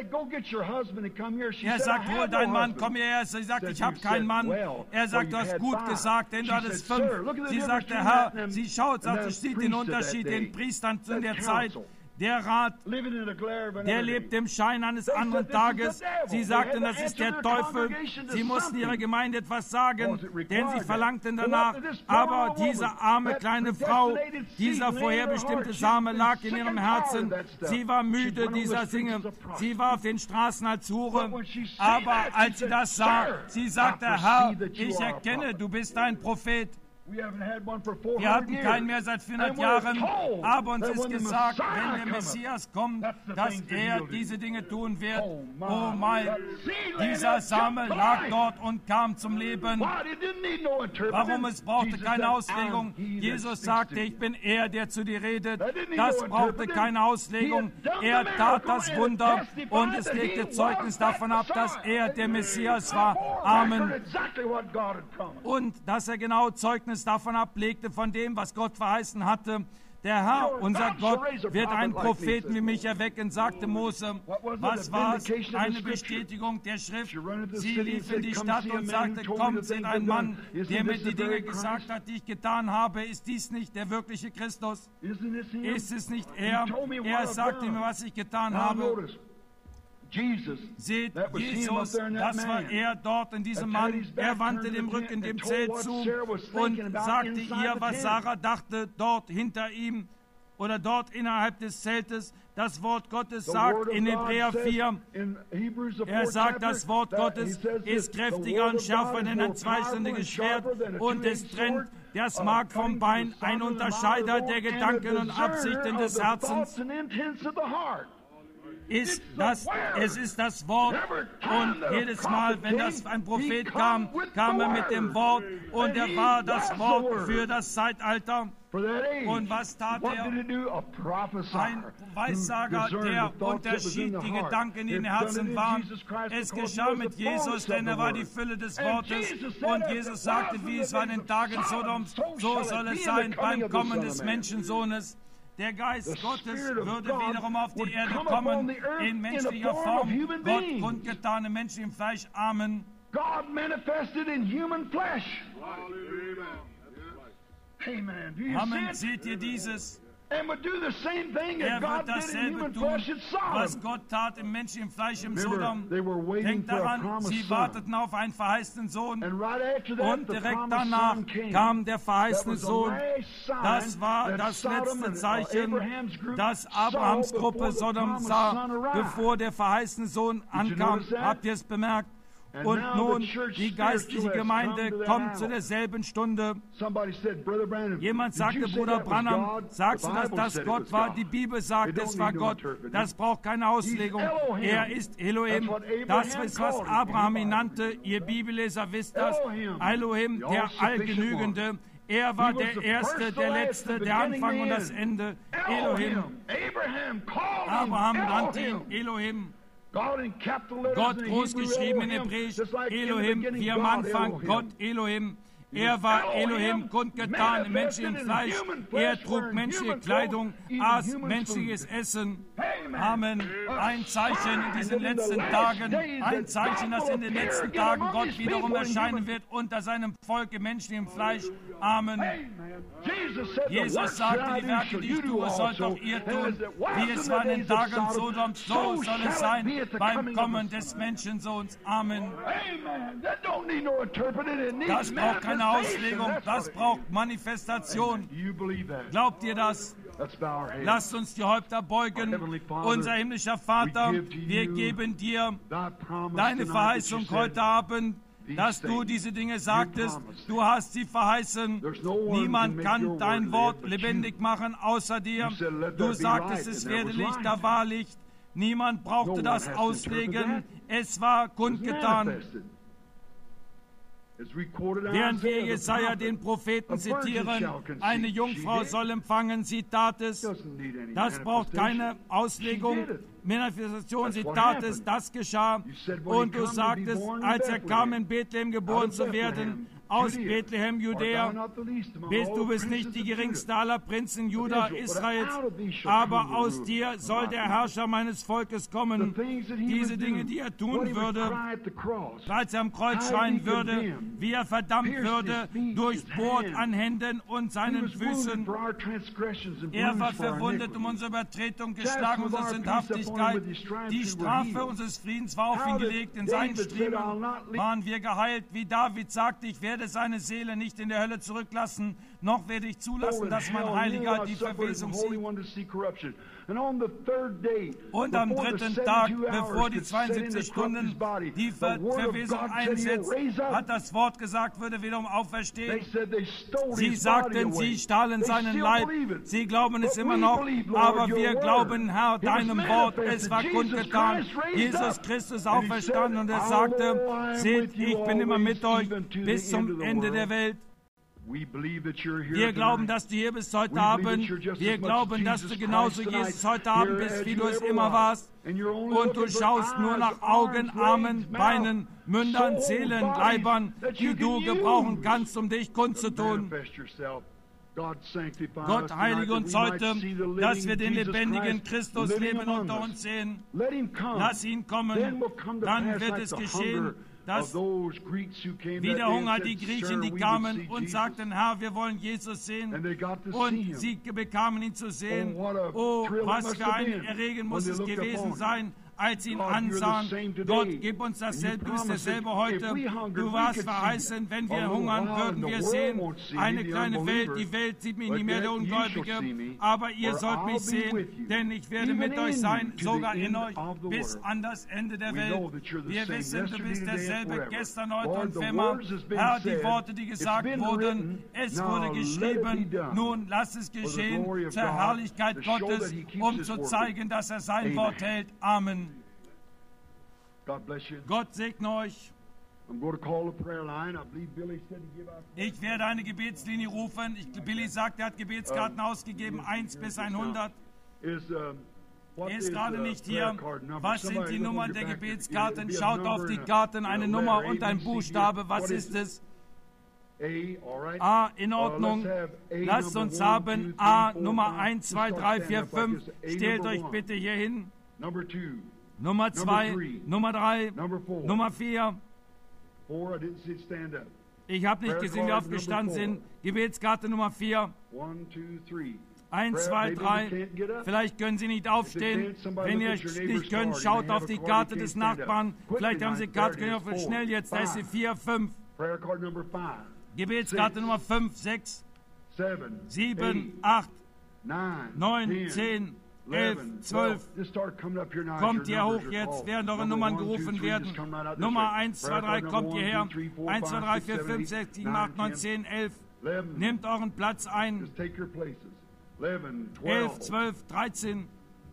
Er sagt, hol deinen Mann, komm hierher. Sie sagt, ich habe keinen Mann. Er sagt, du hast gut gesagt, denn du hattest 5. Sie sagte, Herr, sie schaut, sie sieht den Unterschied den Priestern in der Zeit. Der Rat, der lebt im Schein eines anderen Tages. Sie sagten, das ist der Teufel. Sie mussten ihrer Gemeinde etwas sagen, denn sie verlangten danach. Aber diese arme kleine Frau, dieser vorherbestimmte Same lag in ihrem Herzen. Sie war müde dieser Dinge. Sie war auf den Straßen als Hure. Aber als sie das sah, sie sagte, Herr, ich erkenne, du bist ein Prophet. Wir hatten keinen mehr seit 400 Jahren, aber uns ist gesagt, wenn der Messias kommt, dass er diese Dinge tun wird. Oh mein, dieser Same lag dort und kam zum Leben. Warum? Es brauchte keine Auslegung. Jesus sagte, ich bin er, der zu dir redet. Das brauchte keine Auslegung. Er tat das Wunder und es legte Zeugnis davon ab, dass er der Messias war. Amen. Und dass er genau Zeugnis davon ablegte, von dem, was Gott verheißen hatte. Der Herr, unser Gott, wird einen Propheten wie mich erwecken, sagte Mose. Was war es? Eine Bestätigung der Schrift. Sie lief in die Stadt und sagte, kommt, seht ein Mann, der mir die Dinge gesagt hat, die ich getan habe. Ist dies nicht der wirkliche Christus? Ist es nicht er? Er sagte mir, was ich getan habe. Seht, Jesus, das war er dort in diesem Mann. Er wandte dem Rücken dem Zelt zu und sagte ihr, was Sarah dachte, dort hinter ihm oder dort innerhalb des Zeltes. Das Wort Gottes sagt in Hebräer 4, er sagt, das Wort Gottes ist kräftiger und schärfer denn ein zweischneidiges Schwert und es trennt das Mark vom Bein, ein Unterscheider der Gedanken und Absichten des Herzens. Es ist das Wort und jedes Mal, wenn ein Prophet kam, kam er mit dem Wort und er war das Wort für das Zeitalter. Und was tat er? Ein Weissager, der unterschied die Gedanken, die in den Herzen waren. Es geschah mit Jesus, denn er war die Fülle des Wortes. Und Jesus sagte, wie es war in den Tagen Sodoms, so soll es sein beim Kommen des Menschensohnes. Der Geist Gottes würde wiederum auf die Erde kommen, in menschlicher Form, Gott kundgetan im menschlichen Fleisch. Amen. God manifested in human flesh. Amen. Amen. Seht ihr dieses? And would do the same thing Er that God wird did in dasselbe human tun, flesh in was Sodom. Gott tat im menschlichen Fleisch im Sodom. They were waiting Denkt for a daran, promised sie son. warteten auf einen verheißenen Sohn. And right after that, Und the direkt promised danach son came. kam der That verheißene was the Sohn. last sign Das war that das Sodom letzte and Zeichen, Abraham's group das Abrahams saw Gruppe before the Sodom promised sah, son arrived. bevor der verheißene Sohn ankam. notice that? Habt ihr es bemerkt? And Und now the nun, church die geistliche spiritual has Gemeinde come to that kommt zu hour. derselben Stunde. Somebody said, Brother Branham, Jemand did you sagte, say Bruder that was Branham, God? sagst The du, dass Bible das said it Gott was war? God. Die Bibel It sagt, don't es war need no Gott. interpreting. Das braucht keine Auslegung. He's Elohim. Er ist Elohim. That's what Abraham Das ist, was called him. Abraham ihn nannte. Ihr Bibelleser wisst das. Elohim. Elohim, The der all-sufficient Allgenügende. Er war He was der the Erste, first, the der last, Letzte, the der beginning, Anfang the und das end. Ende. Elohim. Abraham called Abraham him nannte ihn Elohim. Elohim. God in capital letters Gott in groß Hebrew, geschrieben in Elohim, Hebräisch, just like in the Elohim, beginning, wie am God, Anfang, Elohim. Gott Elohim. Er war Elohim kundgetan im menschlichen Fleisch. Er trug menschliche Kleidung, aß menschliches Essen. Amen. Ein Zeichen in diesen letzten Tagen, ein Zeichen, dass in den letzten Tagen Gott wiederum erscheinen wird unter seinem Volk im menschlichen Fleisch. Amen. Jesus sagte, die Werke, die ich tue, sollt auch ihr tun. Wie es war in den Tagen Sodoms, so soll es sein beim Kommen des Menschensohns. Amen. Das Das braucht keine Auslegung, das braucht Manifestation. Glaubt ihr das? Lasst uns die Häupter beugen. Unser himmlischer Vater, wir geben dir deine Verheißung heute Abend, dass du diese Dinge sagtest. Du hast sie verheißen. Niemand kann dein Wort lebendig machen außer dir. Du sagtest, es werde Licht, da war Licht. Niemand brauchte das auslegen. Es war kundgetan. Während wir Jesaja den Propheten zitieren, eine Jungfrau soll empfangen, sie tat es. Das braucht keine Auslegung, Manifestation, sie tat es, das geschah. Und du sagtest, als er kam, in Bethlehem geboren zu werden, aus Bethlehem, Judäa, du bist nicht die geringste aller Prinzen Juda, Israels, aber aus dir soll der Herrscher meines Volkes kommen. Diese Dinge, die er tun würde, als er am Kreuz schreien würde, wie er verdammt würde, durchbohrt an Händen und seinen Füßen. Er war verwundet um unsere Übertretung, geschlagen um unsere Sündhaftigkeit. Die Strafe unseres Friedens war auf ihn gelegt, in seinen Striemen waren wir geheilt. Wie David sagte, ich werde seine Seele nicht in der Hölle zurücklassen, noch werde ich zulassen, dass mein Heiliger die Verwesung sieht. Und am dritten Tag, bevor die 72 Stunden die Verwesung einsetzt, hat das Wort gesagt, würde wiederum auferstehen. Sie sagten, sie stahlen seinen Leib. Sie glauben es immer noch, aber wir glauben, Herr, deinem Wort. Es war kundgetan. Jesus Christus auferstanden und er sagte, seht, ich bin immer mit euch bis zum Ende der Welt. Wir glauben, dass du hier bist heute Abend. Wir glauben, dass du genauso Jesus heute Abend bist, wie du es immer warst. Und du schaust nur nach Augen, Armen, Beinen, Mündern, Seelen, Leibern, die du gebrauchen kannst, um dich kundzutun. Gott, heilige uns heute, dass wir den lebendigen Christus leben unter uns sehen. Lass ihn kommen, dann wird es geschehen, dass wie der Hunger die Griechen, die kamen und sagten, Herr, wir wollen Jesus sehen. Und sie bekamen ihn zu sehen. Oh, was für ein Erregen muss es gewesen sein, als sie ihn ansahen. Gott, gib uns dasselbe, du bist dasselbe heute. Du warst verheißen, wenn wir hungern, würden wir sehen. Eine kleine Welt, die Welt sieht mich nicht mehr, der Ungläubige, aber ihr sollt mich sehen, denn ich werde mit euch sein, sogar in euch, bis an das Ende der Welt. Wir wissen, du bist derselbe, gestern, heute und für immer. Herr, die Worte, die gesagt wurden, es wurde geschrieben, nun lass es geschehen zur Herrlichkeit Gottes, um zu zeigen, dass er sein Wort hält. Amen. Gott segne euch. Ich werde eine Gebetslinie rufen. Billy sagt, er hat Gebetskarten ausgegeben, 1 bis 100. Er ist gerade nicht hier. Was sind die Nummern der Gebetskarten? Schaut auf die Karten, eine Nummer und ein Buchstabe. Was ist es? A, in Ordnung. Lasst uns haben A, Nummer 1, 2, 3, 4, 5. Stellt euch bitte hier hin. Nummer 2, Nummer 3, Nummer 4. Ich habe nicht gesehen, wie aufgestanden sind. Gebetskarte Nummer 4. 1, 2, 3. Vielleicht können Sie nicht aufstehen. Wenn ihr nicht könnt, schaut auf die Karte des Nachbarn. Vielleicht haben Sie die Karte, können Sie schnell jetzt. Da ist sie 4, 5. Gebetskarte Nummer 5, 6, 7, 8, 9, 10, 11, 12. Kommt hier hoch jetzt, während eure Nummern gerufen werden. Nummer 1, 2, 3, kommt hierher. 1, 2, 3, 4, 5, 6, 7, 8, 9, 10, 11. Nehmt euren Platz ein. 11, 12, 13,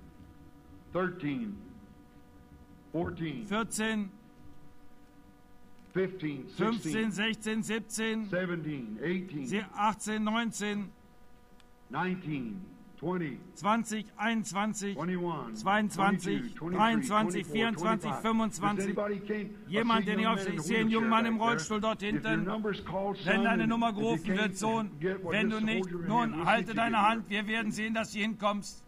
14, 15, 16, 17, 18, 19, 20, 21, 22, 23, 24, 25. Jemand, der nicht aufsteht. Ich sehe einen jungen Mann im Rollstuhl dort hinten. Wenn deine Nummer gerufen wird, Sohn, wenn du nicht, nun halte deine Hand. Wir werden sehen, dass du hinkommst.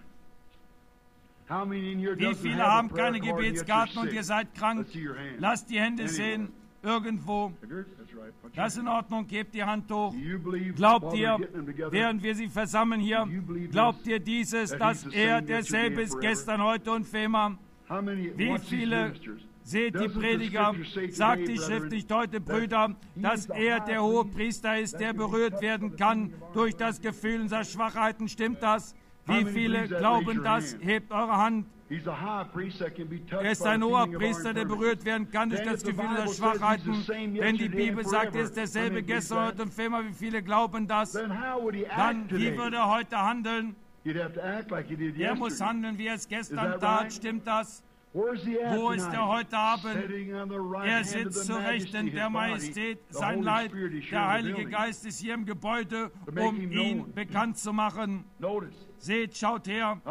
Wie viele haben keine Gebetskarten und ihr seid krank? Lasst die Hände sehen. Irgendwo. Das ist in Ordnung, gebt die Hand hoch. Glaubt ihr, während wir sie versammeln hier, glaubt ihr dieses, dass er derselbe ist, gestern, heute und für immer? Wie viele Seht, die Prediger, sagt die Schrift nicht heute, Brüder, dass er der hohe Priester ist, der berührt werden kann durch das Gefühl unserer Schwachheiten. Stimmt das? Wie viele glauben das? Hebt eure Hand. Er ist ein hoher Priester, der berührt werden kann durch das Gefühl der Schwachheiten. Wenn die Bibel sagt, er ist derselbe gestern, heute und für immer, wie viele glauben das? Dann, wie würde er heute handeln? Er muss handeln, wie er es gestern tat. Stimmt das? Wo ist er heute Abend? Er sitzt zur Rechten der Majestät, sein Leib. Der Heilige Geist ist hier im Gebäude, um ihn bekannt zu machen. Seht, schaut her.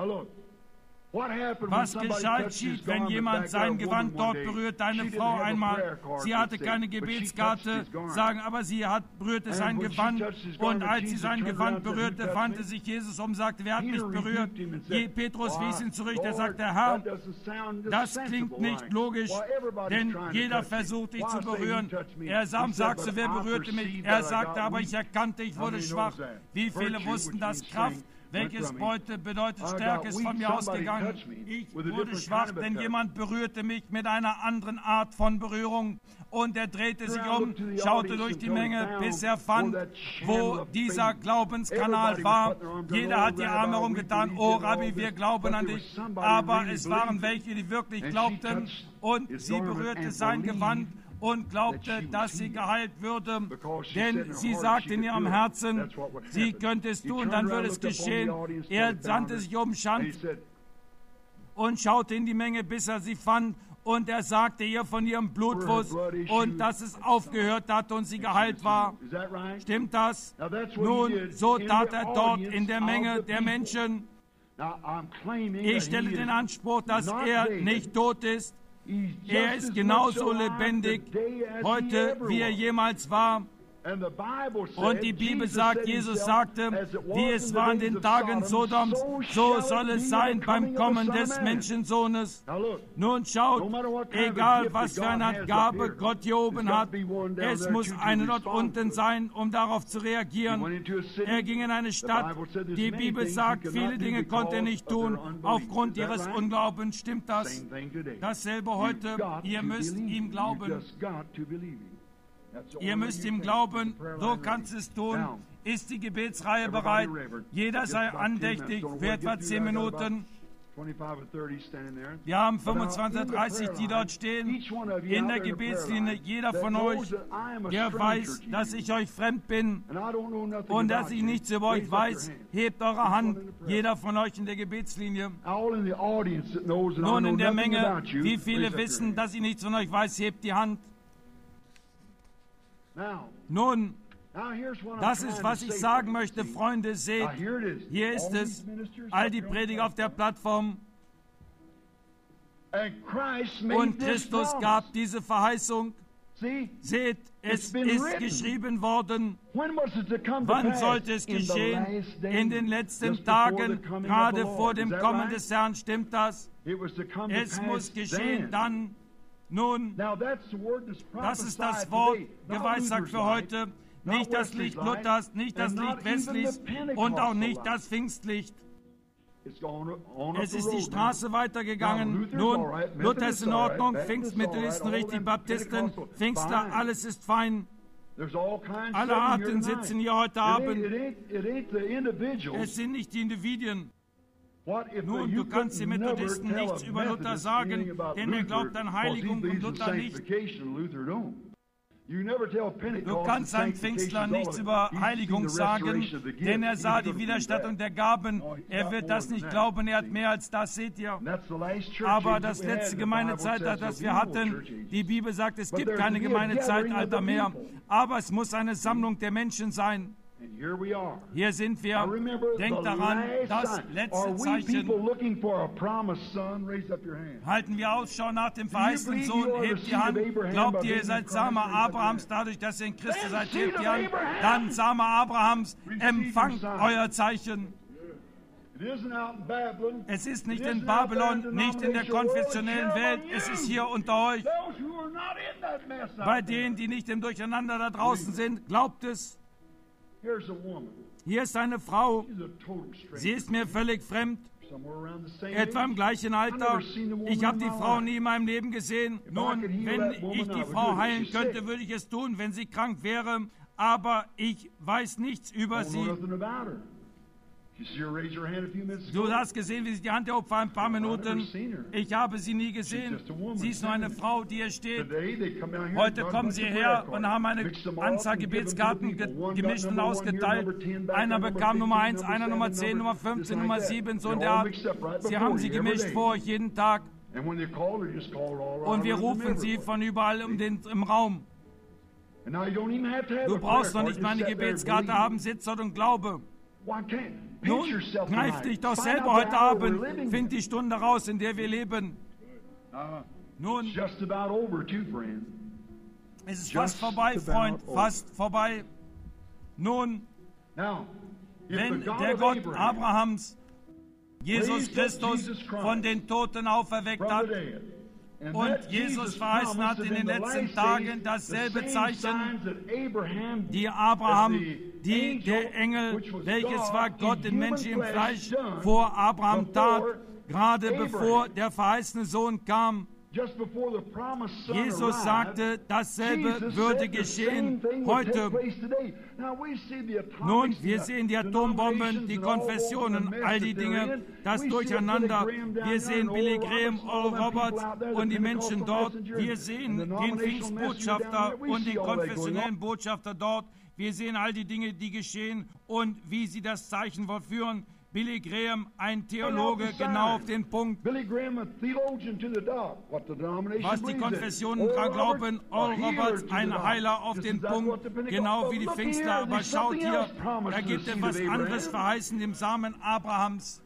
Was geschieht, wenn jemand sein Gewand dort berührt? Deine Frau einmal, sie hatte keine Gebetskarte, sagen, aber sie berührte sein Gewand. Und als sie sein Gewand berührte, wandte sich Jesus um, sagte, wer hat mich berührt? Petrus wies ihn zurück, der sagte, Herr, das klingt nicht logisch, denn jeder versucht, dich zu berühren. Er sagte, wer berührte mich? Er sagte, aber ich erkannte, ich wurde schwach. Wie viele wussten das? Kraft. Welches Beute bedeutet, Stärke ist von mir ausgegangen. Ich wurde schwach, denn jemand berührte mich mit einer anderen Art von Berührung. Und er drehte sich um, schaute durch die Menge, bis er fand, wo dieser Glaubenskanal war. Jeder hat die Arme herumgetan. Oh Rabbi, wir glauben an dich. Aber es waren welche, die wirklich glaubten. Und sie berührte sein Gewand und glaubte, dass sie geheilt würde, denn sie sagte in ihrem Herzen, sie könnte es tun, dann würde es geschehen. Er sandte sich um, stand und schaute in die Menge, bis er sie fand, und er sagte ihr von ihrem Blutfluss und dass es aufgehört hatte und sie geheilt war. Stimmt das? Nun, so tat er dort in der Menge der Menschen. Ich stelle den Anspruch, dass er nicht tot ist. Er ist genauso lebendig heute, wie er jemals war. Und die Bibel sagt, Jesus sagte, wie es war in den Tagen Sodoms, so soll es sein beim Kommen des Menschensohnes. Nun schaut, egal was für eine Gabe Gott hier oben hat, es muss eine dort unten sein, um darauf zu reagieren. Er ging in eine Stadt, die Bibel sagt, viele Dinge konnte er nicht tun, aufgrund ihres Unglaubens. Stimmt das? Dasselbe heute, ihr müsst ihm glauben. Ihr müsst ihm glauben, du kannst es tun. Ist die Gebetsreihe bereit? Jeder sei andächtig für etwa 10 Minuten. Wir haben 25, 30, die dort stehen, in der Gebetslinie. Jeder von euch, der weiß, dass ich euch fremd bin und dass ich nichts über euch weiß, hebt eure Hand. Jeder von euch in der Gebetslinie. Nun in der Menge, wie viele wissen, dass ich nichts von euch weiß, hebt die Hand. Nun, das ist, was ich sagen möchte, Freunde, seht, hier ist es, all die Prediger auf der Plattform. Und Christus gab diese Verheißung. Seht, es ist geschrieben worden. Wann sollte es geschehen? In den letzten Tagen, gerade vor dem Kommen des Herrn, stimmt das? Es muss geschehen dann. Nun, das ist das Wort, geweissagt für heute. Nicht das Licht Luthers, nicht das Licht Wesleys und auch nicht das Pfingstlicht. Es ist die Straße weitergegangen. Nun, Luther ist in Ordnung, Pfingstmethodisten richtig, Baptisten, Pfingstler, alles ist fein. Alle Arten sitzen hier heute Abend. Es sind nicht die Individuen. Nun, du kannst den Methodisten nichts über Luther sagen, denn er glaubt an Heiligung und Luther nicht. Du kannst einem Pfingstler nichts über Heiligung sagen, denn er sah die Widerstattung der Gaben. Er wird das nicht glauben, er hat mehr als das, seht ihr. Aber das letzte Gemeindezeitalter, das wir hatten, die Bibel sagt, es gibt keine Gemeindezeitalter mehr, aber es muss eine Sammlung der Menschen sein. Hier sind wir. Denkt daran, das letzte Zeichen. Halten wir Ausschau nach dem verheißenen Sohn, hebt die Hand. Glaubt ihr, ihr seid Same Abrahams, dadurch, dass ihr in Christus seid, hebt die Hand. Dann, Same Abrahams, empfangt euer Zeichen. Es ist nicht in Babylon, nicht in der konfessionellen Welt, es ist hier unter euch. Bei denen, die nicht im Durcheinander da draußen sind, glaubt es. Hier ist eine Frau, sie ist mir völlig fremd. etwa im gleichen Alter. Ich habe die Frau nie in meinem Leben gesehen. Nun, wenn ich die Frau heilen könnte, würde ich es tun, wenn sie krank wäre. Aber ich weiß nichts über sie. Du hast gesehen, wie sie die Hand erhob vor ein paar Minuten. Ich habe sie nie gesehen. Sie ist nur eine Frau, die hier steht. Heute kommen sie her und haben eine Anzahl Gebetskarten gemischt und ausgeteilt. Einer bekam Nummer 1, einer Nummer 10, Nummer 15, Nummer 7, so in der Art. Sie haben sie gemischt vor euch jeden Tag. Und wir rufen sie von überall im Raum. Du brauchst noch nicht mal eine Gebetskarte haben, sitz dort und glaube. Nun, greif dich doch selber heute Abend, find die Stunde raus, in der wir leben. Nun, es ist fast vorbei, Freund, fast vorbei. Nun, wenn der Gott Abrahams Jesus Christus von den Toten auferweckt hat, und Jesus verheißen hat in den letzten Tagen dasselbe Zeichen, die Abraham, der Engel, welches war Gott in menschlichem Fleisch, vor Abraham tat, gerade bevor der verheißene Sohn kam. Jesus sagte, dasselbe würde geschehen heute. Nun, wir sehen die Atombomben, die Konfessionen, all die Dinge, das Durcheinander. Wir sehen Billy Graham, Oral Roberts und die Menschen dort. Wir sehen den Pfingstbotschafter und den konfessionellen Botschafter dort. Wir sehen all die Dinge, die geschehen und wie sie das Zeichen vollführen. Billy Graham, ein Theologe, genau auf den Punkt. Was die Konfessionen dran glauben, Oral Roberts, ein Heiler auf den Punkt, genau wie die Pfingstler. Aber schaut hier, da gibt etwas anderes verheißen dem Samen Abrahams.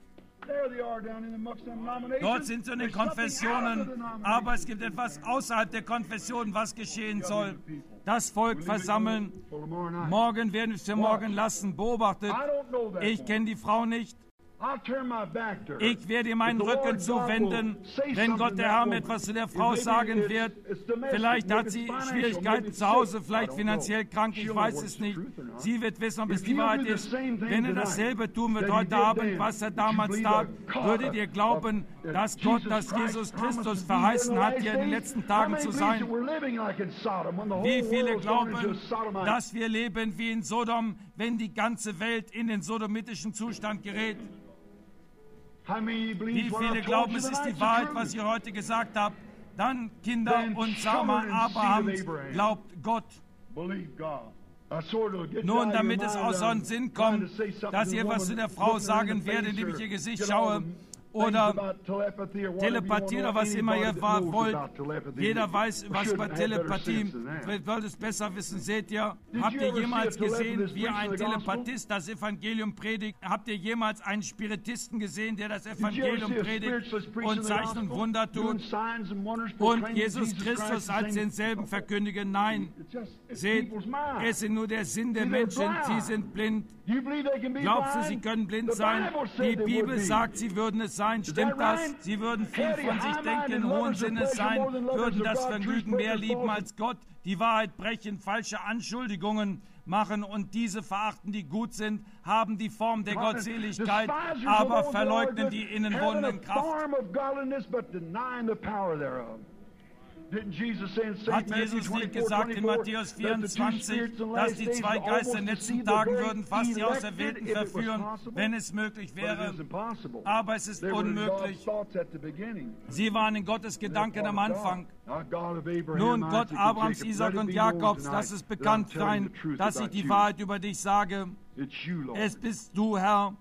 Dort sind sie in den Konfessionen, aber es gibt etwas außerhalb der Konfession, was geschehen soll. Das Volk versammeln. Morgen werden wir es für morgen lassen, beobachtet. Ich kenne die Frau nicht. Ich werde ihr meinen Rücken zuwenden, wenn Gott der Herr etwas zu der Frau sagen wird. Vielleicht hat sie Schwierigkeiten zu Hause, vielleicht finanziell krank, ich weiß es nicht. Sie wird wissen, ob es die Wahrheit ist. Wenn er dasselbe tun wird heute Abend, was er damals tat, würdet ihr glauben, dass Gott, dass Jesus Christus verheißen hat, hier in den letzten Tagen zu sein. Wie viele glauben, dass wir leben wie in Sodom, wenn die ganze Welt in den sodomitischen Zustand gerät? Wie viele glauben, es ist die Wahrheit, was ich heute gesagt habe? Dann, Kinder und Samen Abrahams, glaubt Gott. Nun, damit es außer uns Sinn kommt, dass ich etwas zu der Frau sagen werde, indem ich ihr Gesicht schaue, oder Telepathie oder was immer ihr wollt. Jeder weiß, was über Telepathie, ihr wollt es besser wissen, seht ihr. Habt ihr jemals gesehen, wie ein Telepathist das Evangelium predigt? Habt ihr jemals einen Spiritisten gesehen, der das Evangelium predigt und Zeichen und Wunder tut? Und Jesus Christus als denselben verkündigen? Nein. Seht, es ist nur der Sinn der Menschen, sie sind blind. Glaubst du, sie können blind sein? Die Bibel sagt, sie würden es sein. Stimmt das? Sie würden viel von sich denken, hohen Sinnes sein, würden das Vergnügen mehr lieben als Gott, die Wahrheit brechen, falsche Anschuldigungen machen und diese verachten, die gut sind, haben die Form der Gottseligkeit, aber verleugnen die innenwohnende Kraft. Hat Jesus nicht gesagt in Matthäus 24, dass die zwei Geister in den letzten Tagen würden fast die Auserwählten verführen, wenn es möglich wäre? Aber es ist unmöglich. Sie waren in Gottes Gedanken am Anfang. Nun, Gott Abrahams, Isaak und Jakobs, lass es bekannt sein, dass ich die Wahrheit über dich sage. Es bist du, Herr.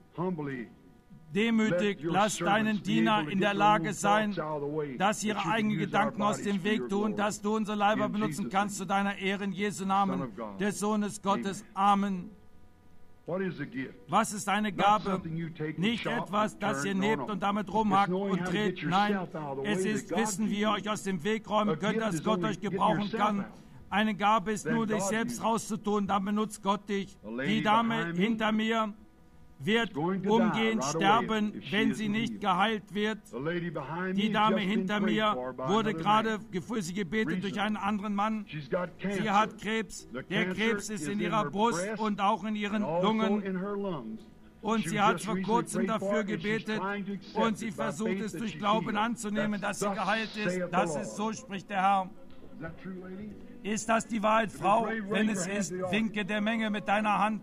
Demütig, lass deinen Diener in der Lage sein, dass sie ihre eigenen Gedanken aus dem Weg tun, dass du unsere Leiber benutzen kannst zu deiner Ehre in Jesu Namen, des Sohnes Gottes. Amen. Was ist eine Gabe? Nicht etwas, das ihr nehmt und damit rumhackt und dreht. Nein, es ist Wissen, wie ihr euch aus dem Weg räumen könnt, dass Gott euch gebrauchen kann. Eine Gabe ist nur, dich selbst rauszutun, dann benutzt Gott dich. Die Dame hinter mir wird umgehend sterben, wenn sie nicht geheilt wird. Die Dame hinter mir wurde gerade für sie gebetet durch einen anderen Mann. Sie hat Krebs. Der Krebs ist in ihrer Brust und auch in ihren Lungen. Und sie hat vor kurzem dafür gebetet und sie versucht es durch Glauben anzunehmen, dass sie geheilt ist. Das ist so, spricht der Herr. Ist das die Wahrheit, Frau? Wenn es ist, winke der Menge mit deiner Hand.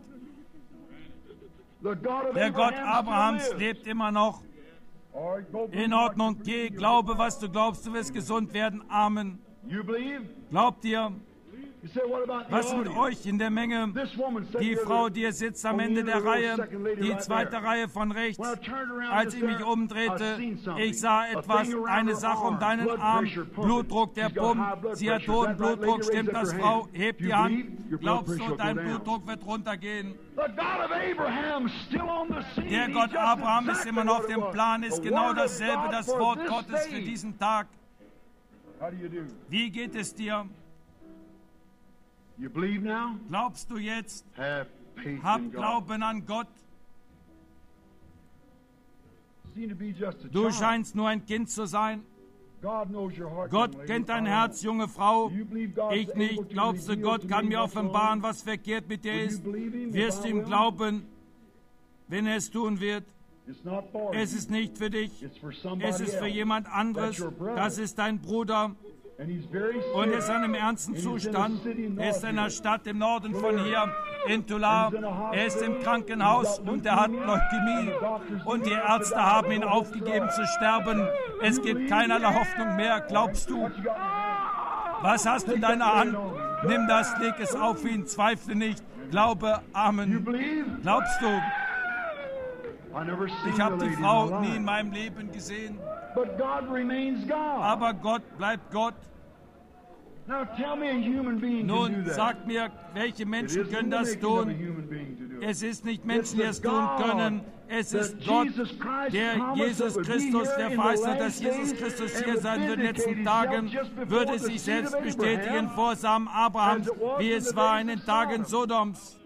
Der Gott Abrahams lebt immer noch. In Ordnung, geh, glaube, was du glaubst, du wirst gesund werden. Amen. Glaubt ihr? Was mit euch in der Menge? Die Frau, die hier sitzt am Ende der Reihe, die zweite Reihe von rechts. Als ich mich umdrehte, ich sah etwas, eine Sache um deinen Arm, Blutdruck, der pumpt. Sie hat hohen Blutdruck, stimmt das, Frau? Hebt die Hand. Glaubst du, dein Blutdruck wird runtergehen? Der Gott Abraham ist immer noch auf dem Plan, ist genau dasselbe, das Wort Gottes für diesen Tag. Wie geht es dir? Glaubst du jetzt? Hab Glauben an Gott. Du scheinst nur ein Kind zu sein. Gott kennt dein Herz, junge Frau. Ich nicht. Glaubst du, Gott kann mir offenbaren, was verkehrt mit dir ist? Wirst du ihm glauben, wenn er es tun wird? Es ist nicht für dich. Es ist für jemand anderes. Das ist dein Bruder. Und er ist in einem ernsten Zustand. Er ist in einer Stadt im Norden von hier, in Tula. Er ist im Krankenhaus und er hat Leukämie. Und die Ärzte haben ihn aufgegeben zu sterben. Es gibt keinerlei Hoffnung mehr. Glaubst du? Was hast du in deiner Hand? Nimm das, leg es auf ihn, zweifle nicht. Glaube, Amen. Glaubst du? Ich habe die Frau nie in meinem Leben gesehen. Aber Gott bleibt Gott. Nun, sagt mir, welche Menschen können das tun? Es ist nicht Menschen, die es tun können. Es ist Gott, der Jesus Christus, der verheißen hat, dass Jesus Christus hier sein wird in den letzten Tagen, würde sich selbst bestätigen vor Samen Abrahams, wie es war in den Tagen Sodoms.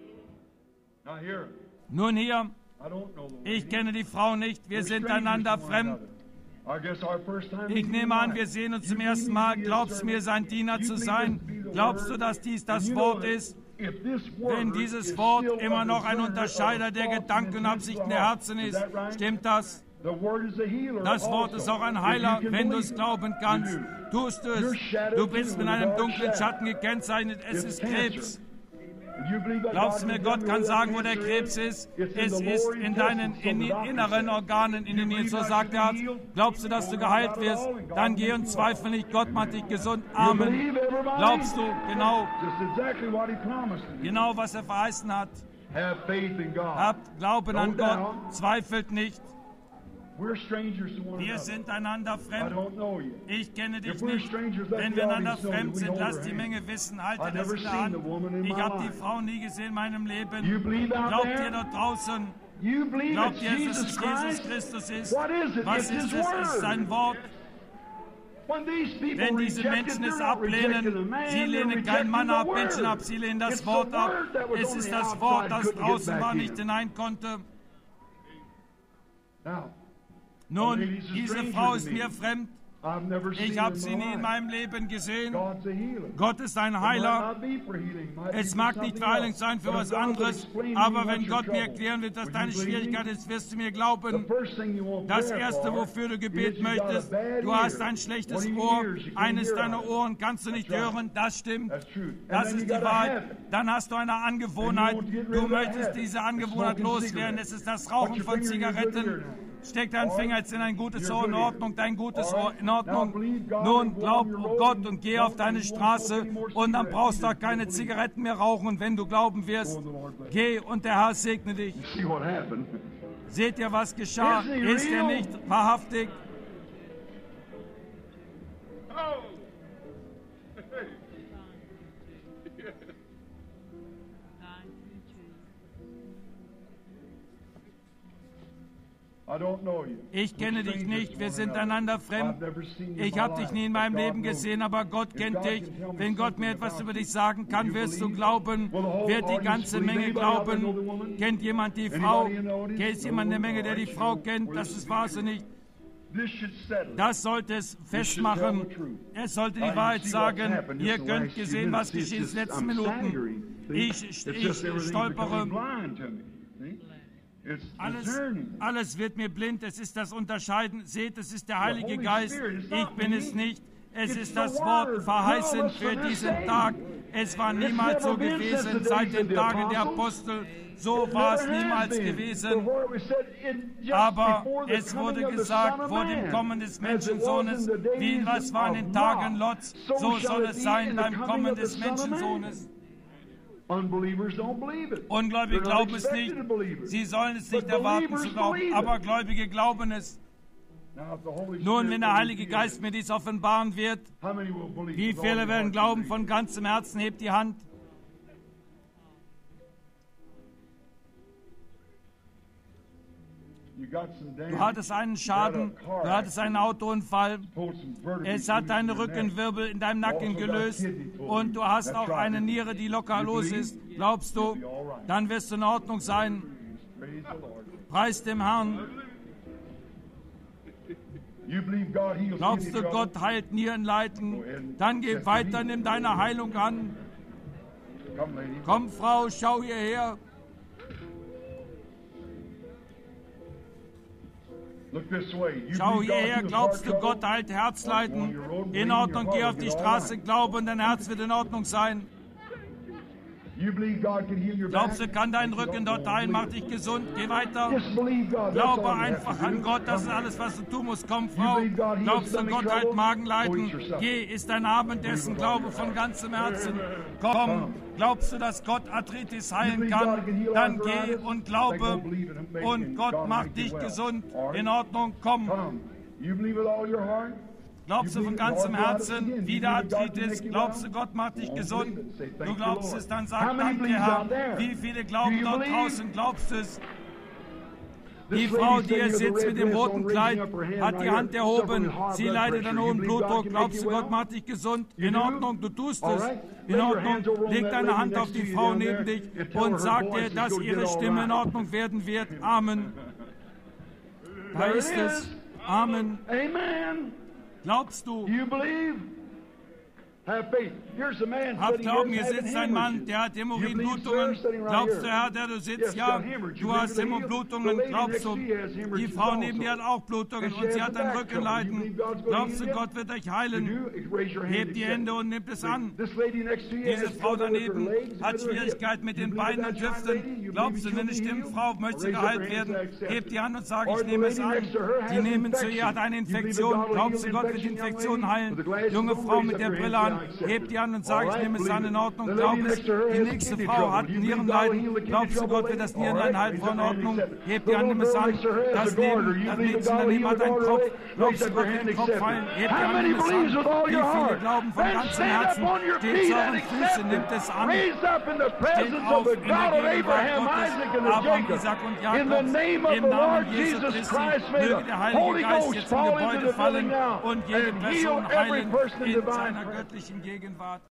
Nun hier, ich kenne die Frau nicht, wir sind einander fremd. Ich nehme an, wir sehen uns zum ersten Mal. Glaubst du mir, sein Diener zu sein? Glaubst du, dass dies das Wort ist? Wenn dieses Wort immer noch ein Unterscheider der Gedanken und Absichten der Herzen ist, stimmt das? Das Wort ist auch ein Heiler, wenn du es glauben kannst. Tust du es. Du bist mit einem dunklen Schatten gekennzeichnet. Es ist Krebs. Glaubst du mir, Gott kann sagen, wo der Krebs ist? Es ist in deinen inneren Organen, in den Nieren, so sagt der Arzt. Glaubst du, dass du geheilt wirst? Dann geh und zweifle nicht, Gott macht dich gesund. Amen. Glaubst du, genau was er verheißen hat. Habt Glauben an Gott, zweifelt nicht. Wir sind einander fremd. Ich kenne dich nicht. Wenn wir einander fremd sind, lass die Menge wissen. Halte das in der Hand. Ich habe die Frau nie gesehen in meinem Leben. Glaubt ihr dort draußen? Glaubt ihr, dass es Jesus Christus ist? Was ist es? Es ist sein Wort. Wenn diese Menschen es ablehnen, sie lehnen keinen Mann ab, Menschen ab, sie lehnen das Wort ab. Es ist das Wort, das draußen war, nicht hinein konnte. Nun, diese Frau ist mir fremd. Ich habe sie nie in meinem Leben gesehen. Gott ist ein Heiler. Es mag nicht für Heilung sein, für was anderes, aber wenn Gott mir erklären wird, dass deine Schwierigkeit ist, wirst du mir glauben. Das Erste, wofür du Gebet möchtest, du hast ein schlechtes Ohr, eines deiner Ohren kannst du nicht hören, das stimmt. Das ist die Wahrheit. Dann hast du eine Angewohnheit, du möchtest diese Angewohnheit loswerden. Es ist das Rauchen von Zigaretten. Steck deinen Finger jetzt in ein gutes Ohr, in Ordnung, dein gutes Ohr, in Ordnung. Nun, glaub Gott und geh auf deine Straße und dann brauchst du auch keine Zigaretten mehr rauchen, wenn du glauben wirst. Geh und der Herr segne dich. Seht ihr, was geschah? Ist er nicht wahrhaftig? Ich kenne dich nicht, wir sind einander fremd. Ich habe dich nie in meinem Leben gesehen, aber Gott kennt dich. Wenn Gott mir etwas über dich sagen kann, wirst du glauben, wird die ganze Menge glauben. Kennt jemand die Frau? Kennt jemand in der Menge, der die Frau kennt? Das ist wahr so nicht. Das sollte es festmachen. Es sollte die Wahrheit sagen. Ihr könnt gesehen, was geschieht in den letzten Minuten. Ich stolpere. Alles wird mir blind, es ist das Unterscheiden. Seht, es ist der Heilige Geist, ich bin es nicht. Es ist das Wort verheißen für diesen Tag. Es war niemals so gewesen seit den Tagen der Apostel. So war es niemals gewesen. Aber es wurde gesagt, vor dem Kommen des Menschensohnes, wie was war in den Tagen Lots, so soll es sein beim Kommen des Menschensohnes. Ungläubige glauben es nicht. Sie sollen es nicht erwarten zu glauben, aber Gläubige glauben es. Nun, wenn der Heilige Geist mir dies offenbaren wird, wie viele werden glauben von ganzem Herzen? Hebt die Hand. Du hattest einen Schaden, du hattest einen Autounfall, es hat deine Rückenwirbel in deinem Nacken gelöst und du hast auch eine Niere, die locker los ist. Glaubst du, dann wirst du in Ordnung sein. Preis dem Herrn. Glaubst du, Gott heilt Nierenleiden? Dann geh weiter, nimm deine Heilung an. Komm, Frau, schau hierher. Schau hierher, glaubst du, Gott heilt Herzleiden? In Ordnung, geh auf die Straße, glaube und dein Herz wird in Ordnung sein. Glaubst du, kann dein Rücken dort heilen, mach dich gesund, geh weiter. Glaube einfach an Gott, das ist alles, was du tun musst. Komm, Frau, glaubst du, Gott heilt Magenleiden? Geh, ist dein Abendessen, glaube von ganzem Herzen. Komm, glaubst du, dass Gott Arthritis heilen kann? Dann geh und glaube und Gott macht dich gesund. In Ordnung, komm. Glaubst du von ganzem Herzen, wieder Arthritis? Glaubst du, Gott macht dich gesund? Du glaubst es, dann sag danke, Herr. Wie viele glauben dort draußen? Glaubst du es? Die Frau, die hier sitzt mit dem roten Kleid, hat die Hand erhoben. Sie leidet an hohem Blutdruck. Glaubst du, Gott macht dich gesund? In Ordnung, du tust es. In Ordnung, leg deine Hand auf die Frau neben dich und sag dir, dass ihre Stimme in Ordnung werden wird. Amen. Da ist es. Amen. Glaubst du? Hab Glauben, hier sitzt ein Mann, der hat Hämorrhoidenblutungen. Glaubst du, Herr, der du sitzt? Ja, du hast Hämorrhoidenblutungen. Glaubst du? Die Frau neben dir hat auch Blutungen und sie hat ein Rückenleiden. Glaubst du, Gott wird euch heilen? Hebt die Hände und nimmt es an. Diese Frau daneben hat Schwierigkeiten mit den Beinen und Hüften. Glaubst du, wenn es stimmt, Frau möchte geheilt werden? Hebt die Hand und sag, ich nehme es an. Die nehmen zu ihr, hat eine Infektion. Glaubst du, Gott wird die Infektion heilen? Junge Frau mit der Brille an. Hebt die Hand und sag, ich nehme es an, in Ordnung. Glaub es, die nächste Frau hat Nierenleiden. Glaubst du, Gott wird das Nierenleiden heilen? In Ordnung. Hebt die Hand, nimm es an. Das Mädchen daneben hat einen Kopf. Glaubst du, Gott wird den Kopf heilen? Hebt die Hand, nimm es an. Wie viele glauben von ganzem Herzen? Steht zu euren Füßen, nimmt es an. Steht auf in der Gegenwart Gottes. Abraham, Isaac und Jakob. Im Namen Jesu Christi möge der Heilige Geist jetzt im Gebäude fallen und jede Person heilen in seiner göttlichen Gegenwart.